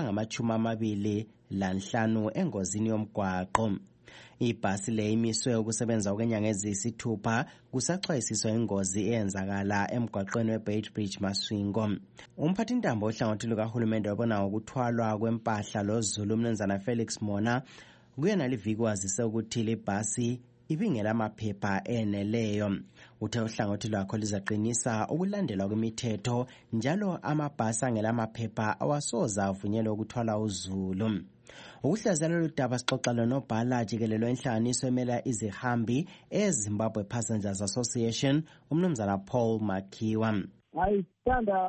U: abangama-25 engozini yomgwaqo. Ibhasi le imiswe ukusebenza okwenyanga eziyisithupha kusaxwayisiswa ingozi eyenzakala emgwaqweni weBeitbridge Maswingo. Umphathintambo ohlangothi lukahulumende wabona ukuthwalwa kwempahla loZulu uMnumzana Felix Mona kuyena liviki wazise ukuthi libhasi ibingela amaphepha eneleyo. Uthe uhlangothi lwakho lizaqinisa ukulandelwa kwemithetho njalo amabhasi angela amaphepha awasoza avunyelwe ukuthwala uZulu. Ukuhlaziyana lolu sixoxa lonobhala jikelelo inhlanganiso emela izihambi eZimbabwe Passengers Association uMnumzana Paul Makhiwa.
H: Ngithanda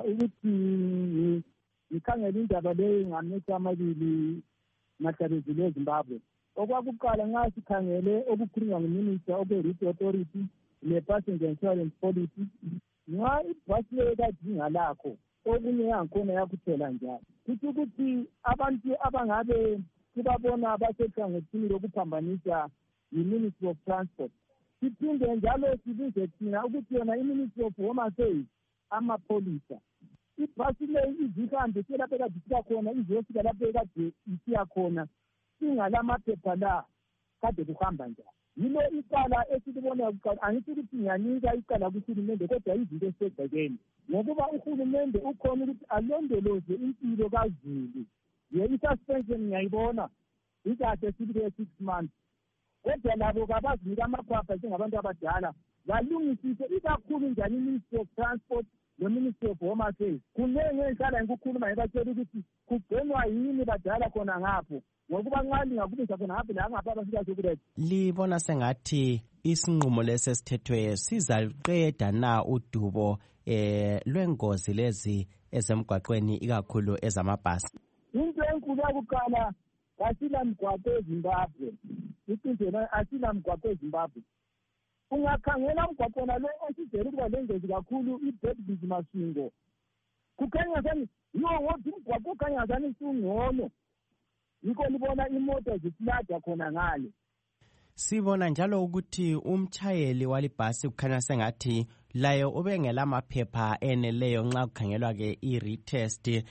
H: ukuthi ngikhangele indaba leyo ngamehlo amabili mahlabezile eZimbabwe. Okwakuqala nxa sikhangele okukhulunywa nguMinister okwe-Route Authority ne-Passenger Insurance Policy, nxa ibhasi leyo kadinga lakho okunye yangikhona yakuthela njalo. Kuthi ukuthi abantu abangabe sibabona basehlangothini lokuphambanisa yi-Ministry of Transport, siphinde njalo sibize thina ukuthi yona i-Ministry of Home Affairs amapholisa. Ibhasi leyo izihambe selapho ekade isiya khona izofika lapho ekade isiya khona singalamaphepha la kade kuhamba njani. Yilo icala esilibona kuqala. Angithi ukuthi ngiyanika icala kuhulumende kodwa izinto esegcekeni, ngokuba uhulumende ukhona ukuthi alondoloze impilo kaZulu. I-suspension ngiyayibona ikahle sibile 6 months, kodwa labo kabazinika amaphapha njengabantu abadala balungisise ikakhulu njani i-Ministry of Transport no-Ministry of Home Affairs. Kunenge ngihlala ngikukhuluma ngibatshela ukuthi kugcinwa yini badala khona ngapho, ngokuba nxa lingakubisa khona ngapho la ngapha abafika sokuletha. Libona sengathi isinqumo lesesithethwe sizaliqeda na udubo lwengozi lezi ezemgwaqweni ikakhulu ezamabhasi? Into enkulu yakuqala, asilamgwaqo eZimbabwe. Isinto asilamgwaqo eZimbabwe. Ungakhangela umgwaqo lo osizele ukuba lengozi kakhulu iBeitbridge Maswingo. Kukhanya sani wothi umgwaqo ukhanya sani sungcono. Yikho libona imoto ziflada khona ngale. Sibona njalo ukuthi umchayeli walibhasi kukhanya sengathi layo ubengela amaphepha eneleyo nxa kukhangelwa ke i-retest.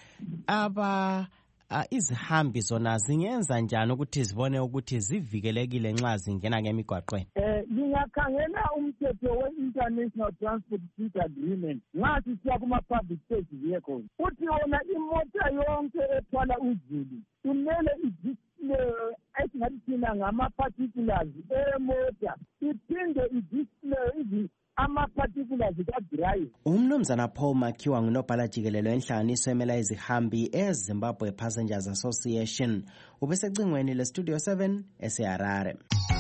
H: Izihambi zona zingenza njani ukuthi zibone ukuthi zivikelekile nxa zingena ngemigwaqweni? Lingakhangela umthetho we-International Transport Fleet Agreement nxa sisiya kuma-public safety vehicles. Uthi wona imota yonke ethwala uZulu kumele idisplay esingathi thina ngama-particulars emota, iphinde idisplay ama-particulars ka-drive. Umnumzana Paul Makhiwa ngunobhala jikelelo enhlanganiso emela izihambi eZimbabwe Passengers Association. Ubesecingweni leStudio 7 eseHarare.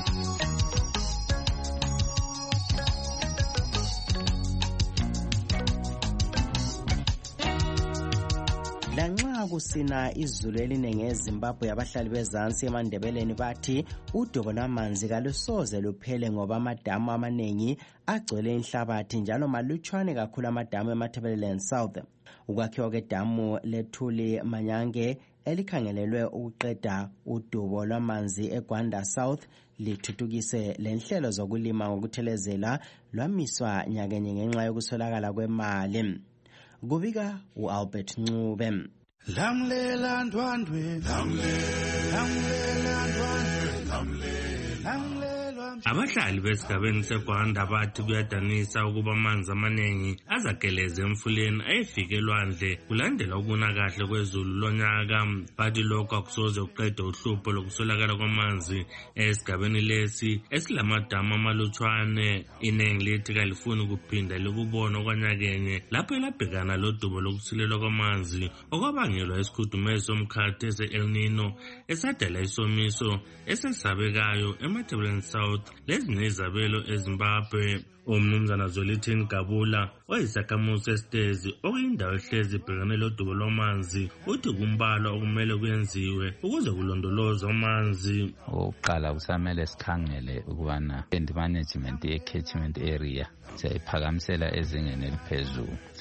H: Lanxa kusina izulu elinenge eZimbabwe, abahlali bezansi emandebeleni bathi udubo lwamanzi kalusoze luphele ngoba amadamu amaningi agcwele inhlabathi njalo malutshwane kakhulu amadamu eMatabeleland South. Ukwakhiwa kwedamu leThuli Manyange elikhangelelwe ukuqeda udubo lwamanzi eGwanda South lithuthukise lenhlelo zokulima ngokuthelezela lwamiswa nyakenye ngenxa yokuswelakala kwemali. Kubika uAlbert Ncube.
A: Lamlela ndwandwe, lamlela ndwandwe. Abahlali besigabeni seGwanda bathi kuyadanisa ukuba amanzi amaningi azageleze emfuleni ayefike elwandle kulandela ukuna kahle kwezulu lonyaka. Bathi lokho akusoze kuqede uhlupho lokuswelakala kwamanzi esigabeni lesi esilamadamu amalutshwane. Iningi lithi kalifuni kuphinda likubona okwanyakenye lapho elabhekana lodubo lokusilelwa kwamanzi okwabangelwa isikhudumezi somkhathi ese-El Nino esadala isomiso esesabekayo eMatabeleland South lezinye izabelo eZimbabwe. Umnumzana Zwelithini Gabula oyisakhamuzi esitezi okuyindawo ehlezi ibhekane lodubo lwamanzi uthi kumbalwa okumele kuyenziwe ukuze kulondolozwe amanzi.
C: Oqala kusamele sikhangele ukubana end management ye-catchment area siyayiphakamisela ezingeni eliphezulu.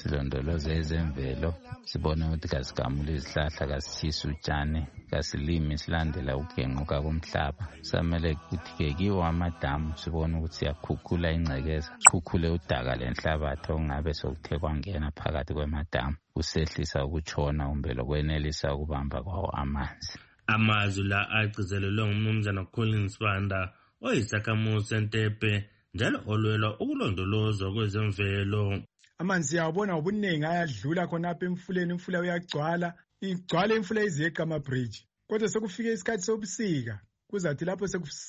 C: silondoloze ezemvelo, sibone ukuthi kasigamule izihlahla, kasithisi utshani, kasilimi silandela ukugenquka komhlaba. Samele ukuthi-ke kiwo amadamu sibone ukuthi siyakhukhula ingcekeza, sikhukhule udaka lenhlabathi okungabe sokuthe kwangena phakathi kwemadamu, kusehlisa ukutshona kumbe lokwenelisa ukubamba kwawo amanzi.
A: Amazwi la agcizelelwe ngumnumzana Collins Banda oyisakhamuzi seNtepe njalo olwela ukulondolozwa kwezemvelo.
F: Amanzi siyawabona ngobuningi ayadlula khonapha emfuleni, imfula uyagcwala, igcwala imfula izeqa ama-bridge. Kodwa sekufike isikhathi sobusika, kuzathi lapho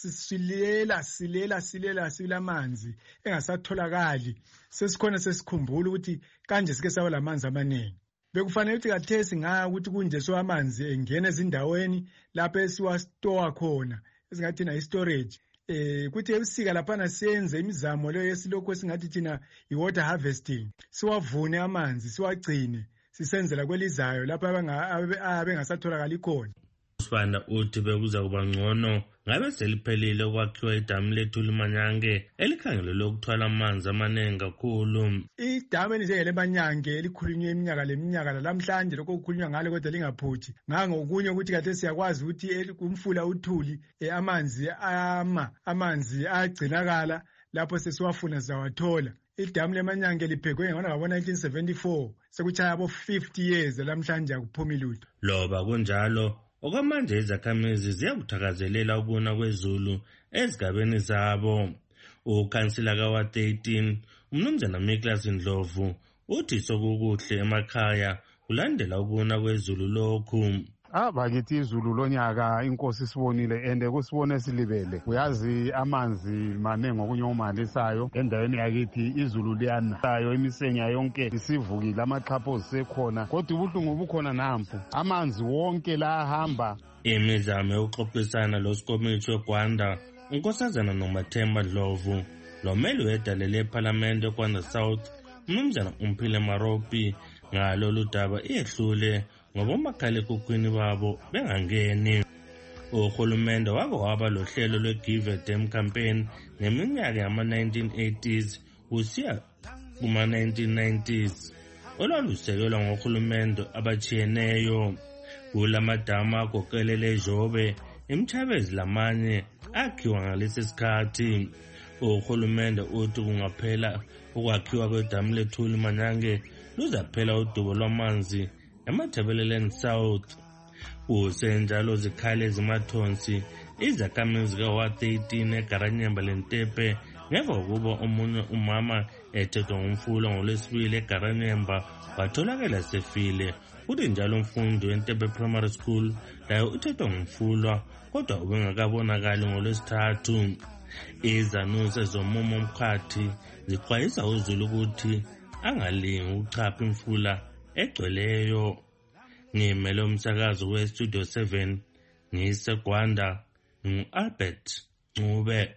F: silela amanzi engasatholakali, sesikhona sesikhumbula ukuthi kanje sike sawa lamanzi amaningi. Bekufanele ukuthi kathesi ngaya ukuthi kunje so amanzi engene ezindaweni lapho esiwastowa khona, esingathi na storage. Kuthi ebusika laphana siyenze imizamo leyo yesilokho esingathi thina i-water harvesting, siwavune amanzi siwagcine sisenzela kwelizayo lapho abengasatholakali khona.
A: Usibanda uthi bekuza kuba ngcono ngabe seliphelile ukwakhiwa idamu lethu limanyange elikhangelelwe ukuthwala amanzi amaningi kakhulu.
F: Idamu elinjengelemanyange elikhulunywe iminyaka leminyaka lamhlanje lokho kukhulunywa ngalo kodwa lingaphuthi. Ngokunye ukuthi kade siyakwazi ukuthi umfula uthuli amanzi agcinakala lapho sesiwafuna sizawathola. Idamu lemanyange liphekwe ngabona 1974 sekuchaya abo 50 years lamhlanje akuphumi lutho.
A: Loba kunjalo okwamanje izakhamizi ziyakuthakazelela ukuna kwezulu ezigabeni zabo. Ukhansila kawa 13 umnumzana Miklas Ndlovu uthi sokukuhle emakhaya kulandela ukuna kwezulu lokhu.
G: Bakithi izulu lonyaka inkosi sibonile ende kusibone silibele. Uyazi amanzi manengi okunyomalisayo endaweni yakithi, izulu liyanayo, imisenya yonke isivukile, amaxhapho sekhona, kodwa ubuhlungu bukhona nampu. Amanzi wonke la ahamba.
A: Imizamo yokuxoxisana losikomithi weGwanda unkosazana Nomathemba Ndlovu lomeli wedalele eParliament eGwanda South umnumzana Umphile Maropi ngalolu daba iyehlule ngoba umakhalekhukhwini babo bengangeni. Uhulumende waba lohlelo lwe-Give a Damn campaign ngeminyaka yama-1980s kusiya kuma-1990s olwalusekelwa ngohulumende abachiyeneyo. Kulamadamu agoqelele eJobe, iMthabezi lamanye akhiwa ngalesi sikhathi. Uhulumende uthi kungaphela ukwakhiwa kwedamu lethuli manyange luzaphela udubo lwamanzi eMatabeleland South. Kusenjalo zikhale zimathonsi izakhamizi ka-13 eGaranyemba leNtepe ngemva kokuba omunye umama ethethwa ngumfula ngoLwesibili eGaranyemba watholakala sefile. Kuthi njalo umfundi weNtepe Primary School laye uthethwa ngumfulwa kodwa ubengakabonakali ngoLwesithathu. Izanuse zomumo omkhathi zixwayisa uzulu ukuthi angalingi ukuchapha imfula egcweleyo. Ngimele umsakazo weStudio 7 ngiseGwanda ngu-Albert Ncube.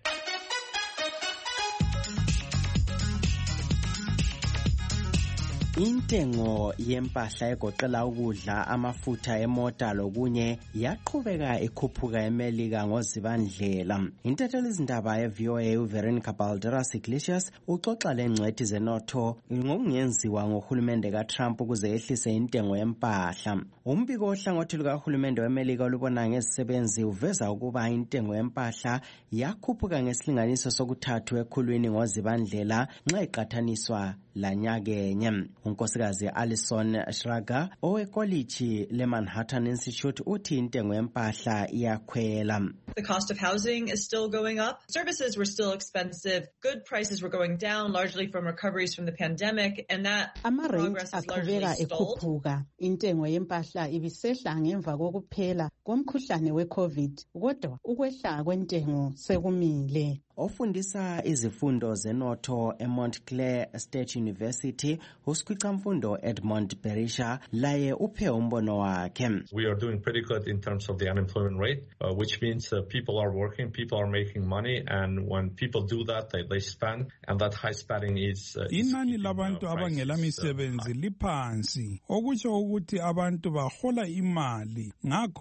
U: Intengo yempahla egoqela ukudla, amafutha emota lokunye yaqhubeka ikhuphuka eMelika ngoZibandlela. Intatheli izindaba ye-VOA uVeronica Balderas Iglesias uxoxa lengcwethi zenotho ngokungenziwa ngohulumende kaTrump ukuze yehlise intengo yempahla. Umbiko ohlangothi lukahulumende weMelika olubona ngezisebenzi uveza ukuba intengo yempahla yakhuphuka ngesilinganiso sokuthathu ekhulwini ngoZibandlela nxa iqathaniswa lanyakenye. Unkosikazi Alison Schrager owekolichi leManhattan Institute uthi intengo yempahla iyakhwela.
W: The cost of housing is still going up. Services were still expensive. Good prices were going down largely from recoveries from the pandemic, and that progress is largely stalled.
M: Intengo yempahla ibisehla ngemva kokuphela komkhuhlane we-COVID, kodwa ukwehla kwentengo sekumile.
U: Ofundisa izifundo zenotho eMontclair State University, uSikhwicamfundo Edmond Berisha laye uphe umbono wakhe.
X: We are doing pretty good in terms of the unemployment rate, which means people are working, people are making money, and when people do that, they spend, and that high spending is
Y: inani labantu abangela misebenzi liphansi, okutsho ukuthi abantu bahola imali, ngakho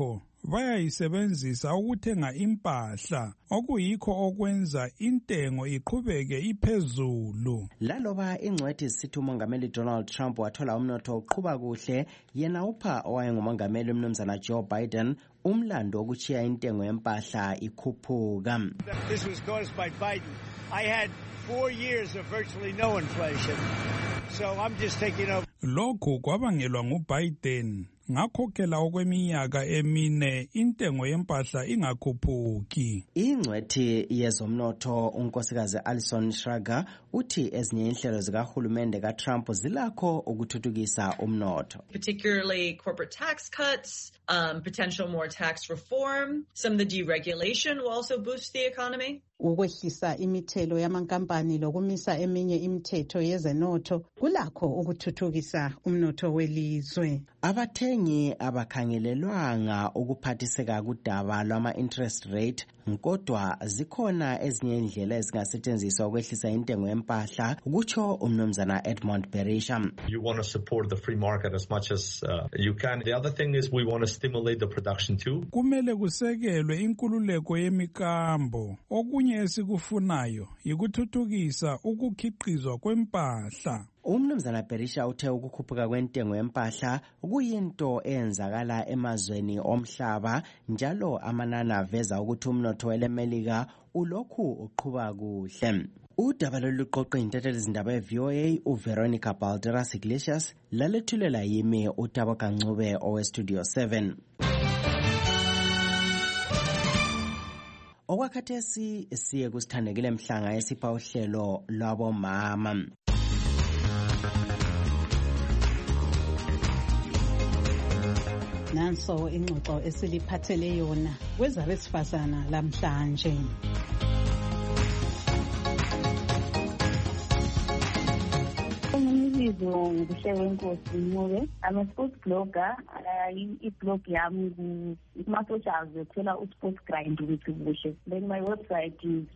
Y: bayayisebenzisa ukuthenga impahla okuyikho okwenza intengo iqhubeke iphezulu.
U: Laloba ingcwethi zisithi umongameli Donald Trump wathola umnotho uqhuba kuhle, yena upha owayengumongameli umnumzana Joe Biden umlando wokuchiya intengo yempahla ikhuphuka.
B: This was caused by Biden. I had 4 years of virtually no inflation. So I'm just taking over.
Y: Lokhu kwabangelwa nguBiden. Ngakhokhela okweminyaka emine intengo yempahla ingakhuphuki.
U: Ingcwethi yezomnotho unkosikazi Alison Schrager uthi ezinye inhlelo zikahulumende kaTrump zilakho ukuthuthukisa umnotho.
W: Particularly corporate tax cuts, potential more tax reform, some of the deregulation will also boost the economy.
M: Ukwehlisa imithelo yamankampani lokumisa eminye imithetho yezenotho kulakho ukuthuthukisa umnotho welizwe. Abathengi
U: abakhangelelwanga ukuphathiseka kudaba lwama-interest rate, kodwa zikhona ezinye indlela ezingasetshenziswa ukwehlisa intengo yempahla, kutsho umnumzana Edmond Berisha.
X: You want to support the free market as much as you can. The other thing is we want to stimulate the production too.
Y: Kumele kusekelwe inkululeko yemikambo. Okunye esikufunayo yikuthuthukisa ukukhiqizwa kwempahla.
U: Umnumzana Berisha uthe ukukhuphuka kwentengo yempahla kuyinto eyenzakala emazweni omhlaba, njalo amanani aveza ukuthi umnotho welemelika ulokhu uqhuba kuhle. Udaba loluqoqo intatheli izindaba ye-VOA uVeronica Balderas Iglesias lalethulela yimi uTabo Kancube owestudio 7. Okwakhathesi siye kusithandekile mhlanga esipha uhlelo lwabomama.
M: Nanso ingxoxo esiliphathele yona kwezabesifazana lamhlanje.
I: Ngubuhle Ncube. I'm a sports blogger. I-blog yami kuma-socials yothola u-sports grind with Buhle. Then my website is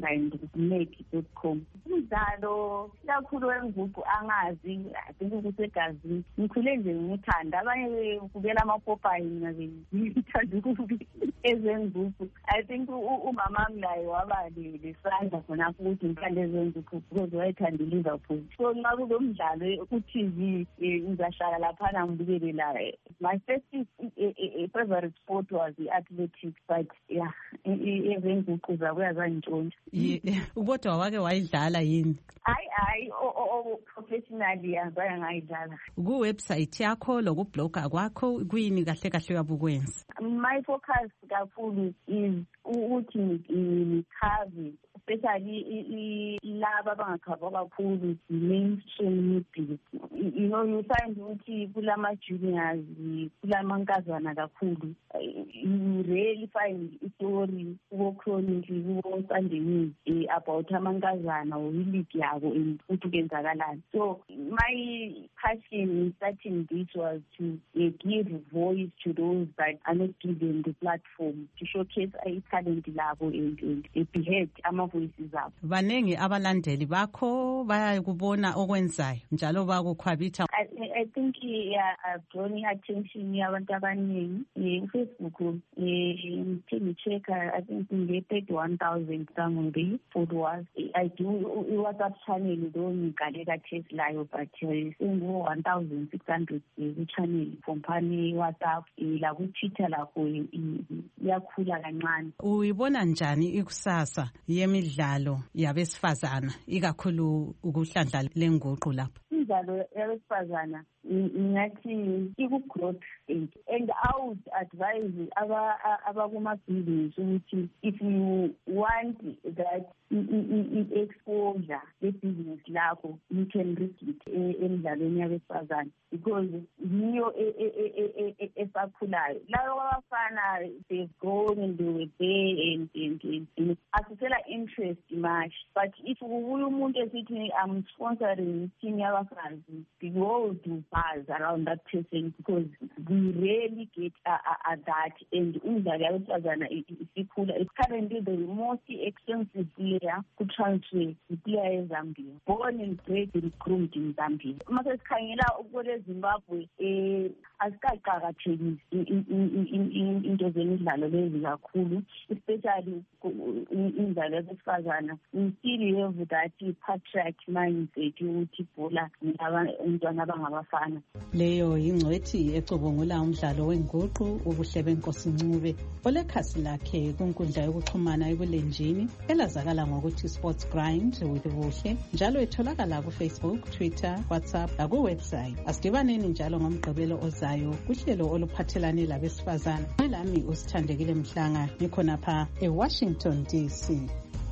I: sportsgrindmake.com. Umdlalo kakhulu wenguqu angazi, I think ukuthi egazini. Ngikhule nje ngithanda. Abanye kubela amapopayi ngithanda ukuthi ezenguqu. I think umama mlayo waba lesandla khona ukuthi ngithanda ezenguqu because wayethanda iLiverpool. So nxa kulomdlalo ku-TV ngizashaya laphana ngibukele la. My first favorite sport was the athletics, but yeah, ezenguqu zabuya zangitshontsha.
M: Kodwa wake wayidlala yini?
I: Hayi professionally azange ngayidlala.
M: Ku-website yakho lokublogger kwakho kuyini kahle kahle uyabukwenza?
I: My focus kakhulu is ukuthi ngikhave, especially laba abangakhava kakhulu mainstream media. You know, you find ukuthi kulama juniors, kulamankazana kakhulu. You really find story chronically ku Sunday News about amankazana or league yabo ukuthi kwenzakalani. So my passion in starting this was to give voice to those that are not given the platform to showcase talent labo and behead ama-voices abo.
M: Banengi abalandeli bakho bayakubona okwenzayo njalo bakukhwabitha.
I: I think I've drawn attention yabantu abaningi. Facebook ngichecker, I think nge-31,000 somewhere followers. I do WhatsApp channel though ngikalela Tesla but sengu 1,600 channel company WhatsApp la ku Twitter lakho yakhula kancane.
M: Uyibona njani ikusasa yemidlalo yabesifazana ikakhulu ukuhlandla lenguqu lapha?
I: Imidlalo yabesifazana ngathi iku-growth stage, and I would advise abakuma-business ukuthi if you want that exposure le-business lakho, you can risk it emidlalweni yabesifazana because yiyo esakhulayo. Labo abafana, they've grown and they were there and asisela interest much, but if kubuya umuntu esithi I'm sponsoring team yabafazi, we all do buzz around that person because we rarely get that, and umdlalo yabesifazana isikhula. It's currently the most expensive player to transfer the player eZambia, born and bred and groomed in Zambia. Mase sikhangela ukule Zimbabwe, azikaqakathekisi into zemidlalo lezi kakhulu, especially imidlalo yabesifazana. We still have that patriarch mindset ukuthi ibhola abantwana abangabafana.
M: Leyo yingcwethi ecubungula umdlalo wenguqu ubuhle beNkosi Ncube olekhasi lakhe kunkundla yokuxhumana ebulenjini elazakala ngokuthi Sports Grind with Buhle, njalo etholakala kuFacebook, Twitter, WhatsApp lakuwebsite. Asidibaneni njalo ngomgqibelo ozayo kuhlelo oluphathelane labesifazana. Ngelami uSithandekile Mhlanga, ngikhonapha eWashington DC.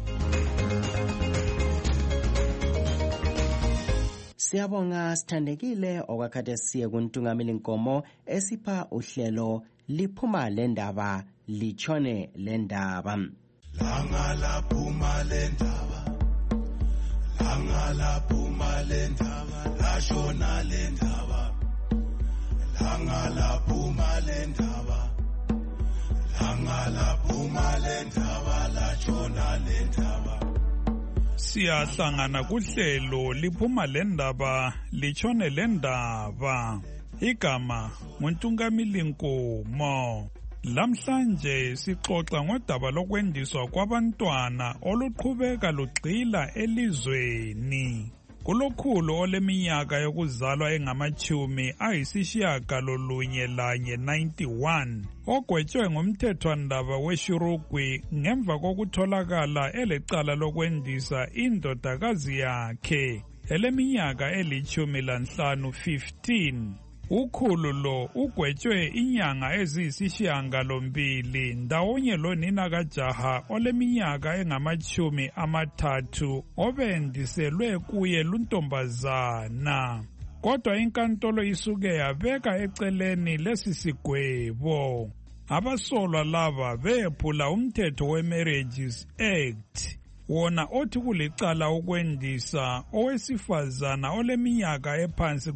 U: Siyabonga Sithandekile okwakade siye kuntungameli Nkomo esipha uhlelo liphuma lendaba lichone lendaba.
J: Langa laphuma lendaba, langa laphuma lendaba, lashona lendaba, langa laphuma lendaba, langa laphuma lendaba, lashona lendaba.
Y: Siyahlangana kuhlelo liphuma lendaba lichone lendaba. Igama nguNtungameli Nkomo. Lamhlanje sixoxa ngodaba lokwendiswa kwabantwana oluqhubeka lugxila elizweni. Kulokhulu oleminyaka yokuzalwa engama91 ogwetshwe ngumthethwandaba weShurugwi ngemva kokutholakala elecala lokwendisa indodakazi yakhe eleminyaka eli-15. Ukhulu lo ugwetshwe inyanga eziyisishiyagalombili ndawonye lonina kajaha oleminyaka engama-30 obendiselwe kuye luntombazana. Kodwa inkantolo isuke yabeka eceleni lesi sigwebo. Abasolwa laba bephula umthetho weMarriages Act, wona othi kulicala ukwendisa owesifazana oleminyaka ephansi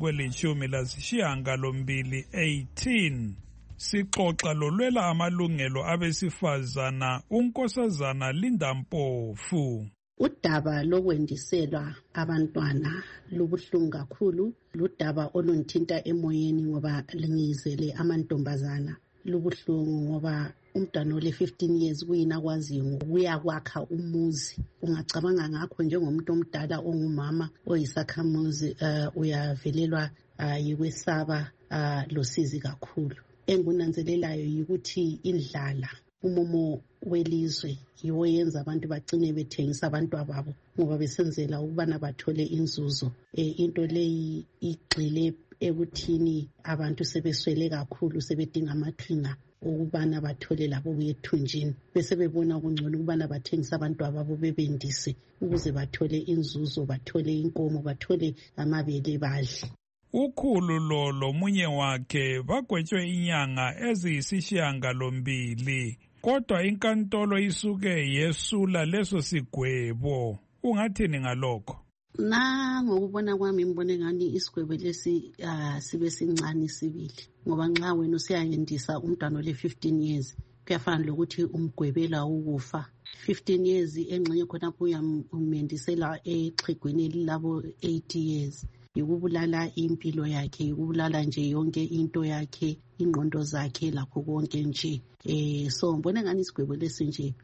Y: kweli-18. 18. Sixoxa lolwela amalungelo abesifazana uNkosazana Linda Mpofu.
K: Udaba lokwendiselwa abantwana lubuhlungu kakhulu, ludaba olungithinta emoyeni ngoba lingizele amantombazana. Lubuhlungu ngoba umntwana ole-15 years kuyina kwaziyo uyakwakha umuzi. Ungacabanga ngakho njengomuntu omdala ongumama oyisakhamuzi uyavelelwa yikwesaba losizi kakhulu. Engunanzelelayo yikuthi indlala umumo welizwe yiwo yenza abantu bagcine bethengisa abantu ababo ngoba besenzela ukubana bathole inzuzo. Into leyi igxile ekuthini abantu sebeswele kakhulu, sebedinga amaqhinga ukubana bathole labo kuyethunjini, bese bebona kungcono ukubana bathengisa abantu ababo bebendise ukuze bathole inzuzo, bathole inkomo, bathole amabele badle.
Y: Ukhulu lo lomunye wakhe bagwetshwe inyanga eziyisishiyagalombili, kodwa inkantolo isuke yesula leso sigwebo. Ungathini ngalokho?
K: Ngokubona kwami ngibone ngani isigwebo lesi sibe sincane sibili, ngoba nxa wena usiyayendisa umntwana ole-15 years kuyafana lokuthi umgwebela ukufa. 15 years engxenye khonapho uyamendisela exhegweni elilabo 80 years. Yikubulala impilo yakhe, yikubulala nje yonke into yakhe, ingqondo zakhe lakho konke nje. So ngibone ngani isigwebo lesi nje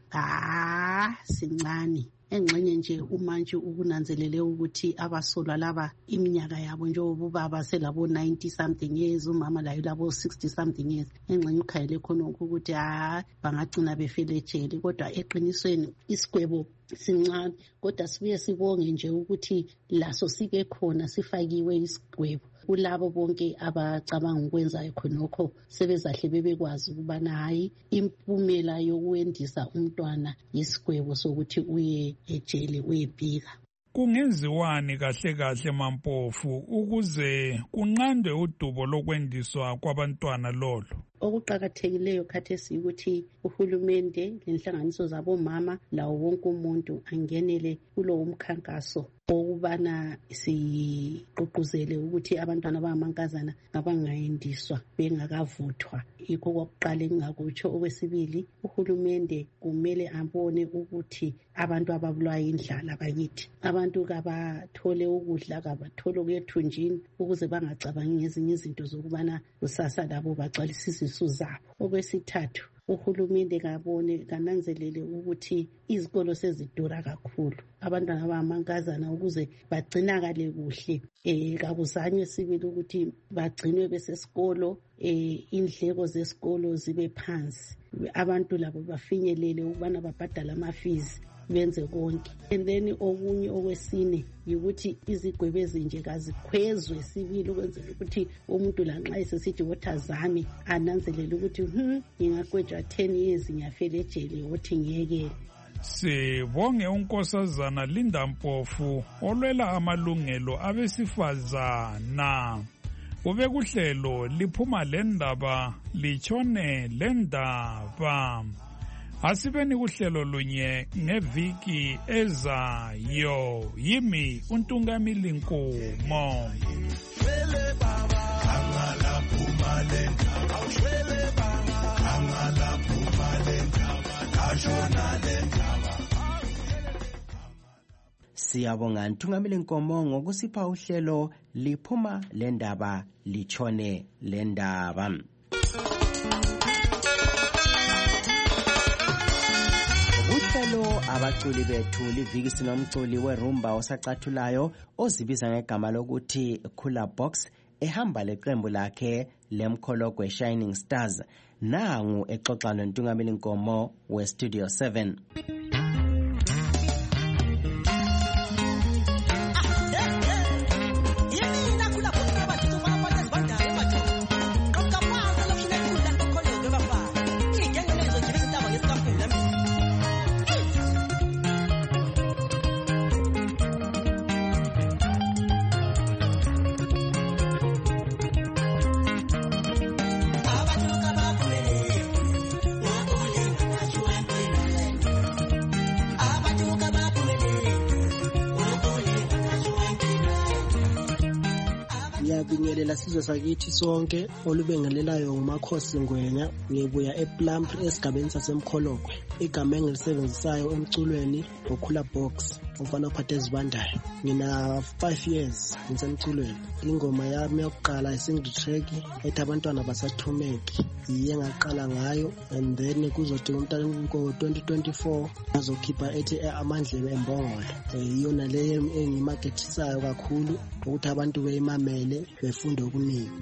K: sincane. Engxenye nje umanje ukunanzelele ukuthi abasolwa laba iminyaka yabo njengoba ubaba selabo 90 something years, umama layo labo 60 something years. Engxenye ukhayele khona ukuthi bangagcina befele ejele, kodwa eqinisweni isigwebo sincane. Kodwa sibuye sibonge nje ukuthi laso sike khona sifakiwe isigwebo kulabo bonke abacabanga ukwenza khonokho sebezahle bebekwazi ukubana hayi impumela yokwendisa umntwana yisigwebo sokuthi uye ejele uyebhika.
Y: Kungenziwani kahle kahle Mampofu ukuze kunqandwe udubo lokwendiswa kwabantwana lolo?
K: okuqakathekileyo khathesi ukuthi uhulumende lenhlanganiso zabomama lawo wonke umuntu angenele kulowo mkhankaso okubana sigqugquzele ukuthi abantwana abangamankazana abangayendiswa bengakavuthwa. Yikho kokuqala engingakutsho. Okwesibili, uhulumende kumele abone ukuthi abantu ababulawa indlala bakithi, abantu kabathole ukudla, kabathole ukuyethunjini ukuze bangacabangi ngezinye izinto zokubana kusasa labo bagcwalisa izisu zabo. Okwesithathu, uhulumende kabone kananzelele ukuthi izikolo sezidura kakhulu. Abantwana abangamankazana ukuze bagcinakale kuhle kakuzanywe sibili ukuthi bagcinwe besesikolo, indleko zesikolo zibe phansi, abantu labo bafinyelele ukubana babhadala amafizi benze konke. And then okunye okwesine yikuthi izigwebo ezinje kazikhwezwe sibili ukwenzela ukuthi umuntu lanxa esesithi wothazami ananzelele ukuthi ngingagwejwa 10 years ngiyafela ejele wothi ngiyekele.
Y: Sibonge unkosazana Linda Mpofu olwela amalungelo abesifazana. Ube kuhlelo liphuma lendaba litshone lendaba. Asibeni kuhlelo lunye ngeviki ezayo. Yimi uNtungamili Nkomo.
U: Siyabonga Ntungamili Nkomo ngokusipha uhlelo liphuma lendaba litshone lendaba. Uhlelo abaculi bethu liviki sinomculi werumba osacathulayo ozibiza ngegama lokuthi Khula Box ehamba leqembu lakhe lemkhologwe Shining Stars. Nangu exoxa noNtungamili Nkomo weStudio 7.
L: Ngiyabingelela sizwe sakithi sonke olubengelelayo nguMakhosi Ngwenya. Ngibuya ePlumtree esigabeni sasemkhologwe. Igama engilisebenzisayo emculweni uKhula Box, umfana ophathe ezibandayo. Ngina 5 years ngisemculweni. Ingoma yami yokuqala isingle track ethi abantwana basathumeki yiye ngaqala ngayo, and then kuzothi umntana ngo-2024 azokhipha ethi amandlebe embongolo. Iyona leyo engimarketisayo kakhulu ukuthi abantu beyimamele befunde okuningi.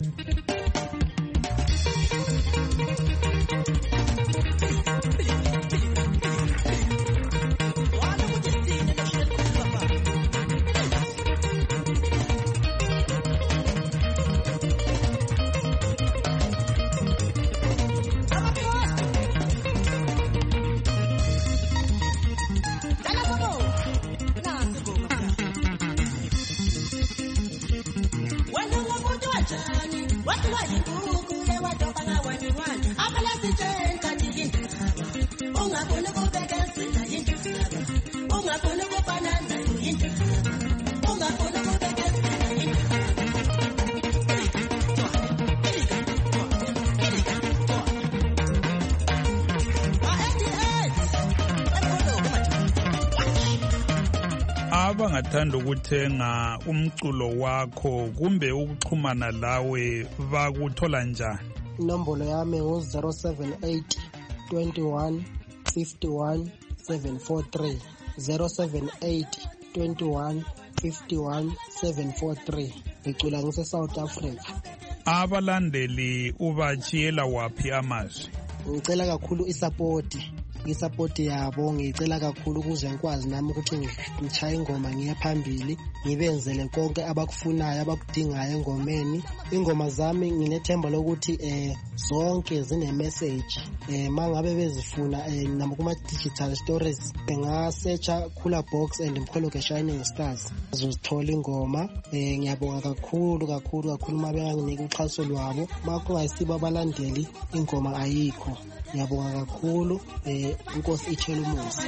Y: Abangathanda ukuthenga umculo wakho kumbe ukuxhumana lawe bakuthola njani?
L: Inombolo yami ngo-078 21 51 743 078 21 51 743. Ngicula ngise-South Africa.
Y: Abalandeli ubachiyela waphi amazwi?
L: Ngicela kakhulu isapoti isapoti yabo ngicela kakhulu ukuze ngikwazi nami ukuthi ngichaye ingoma ngiye phambili ngibenzele konke abakufunayo abakudingayo engomeni. Ingoma zami nginethemba lokuthi zonke zine message mangabe bezifuna nami kuma digital stories bengasearcha Khula Box and Mkholoke Shining Stars uzozithola ingoma. Ngiyabonga kakhulu mabenganginika uxhaso lwabo makungayisibo abalandeli ingoma ayikho. Ngiyabonga kakhulu inkosi ithela umusa.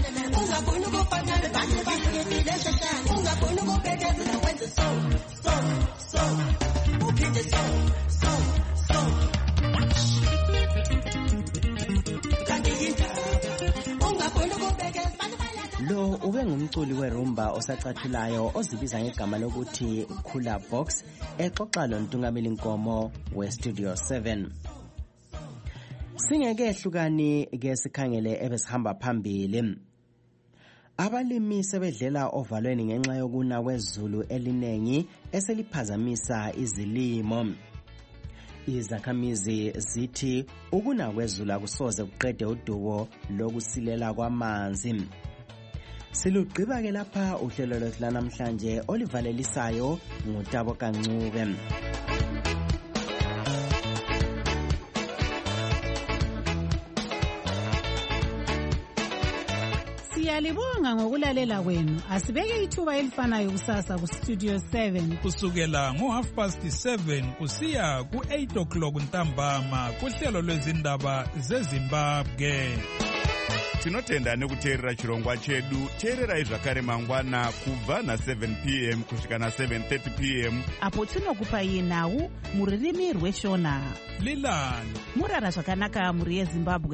U: Lo ube ngumculi werumba osacathulayo ozibiza ngegama lokuthi Khula Box exoxa loNtungameli Nkomo weStudio 7. Singeke hlukani ke sikhangele ebesihamba phambili. Abalimi sebedlela ovalweni ngenxa yokuna kwezulu elinengi eseliphazamisa izilimo. Izakhamizi zithi ukuna kwezulu akusoze kuqede udubo lokusilela kwamanzi. Silugqiba ke lapha uhlelo lwethu namhlanje olivalelisayo nguTabo Kancube.
M: Siyalibonga ngokulalela kwenu. Asibeke ithuba elifanayo kusasa ku Studio 7
Y: kusukela ngo7:30 kusiya ku8 ntambama kuhlelo lwezindaba zeZimbabwe.
N: Tinotenda nekuteerera chirongwa chedu. Teererai zvakare mangwana kubva na7 p.m. kusvika na7:30 p.m.
O: apo tinokupai nhau muririmi rweshona.
Y: Lilani
O: murara zvakanaka muri yeZimbabwe.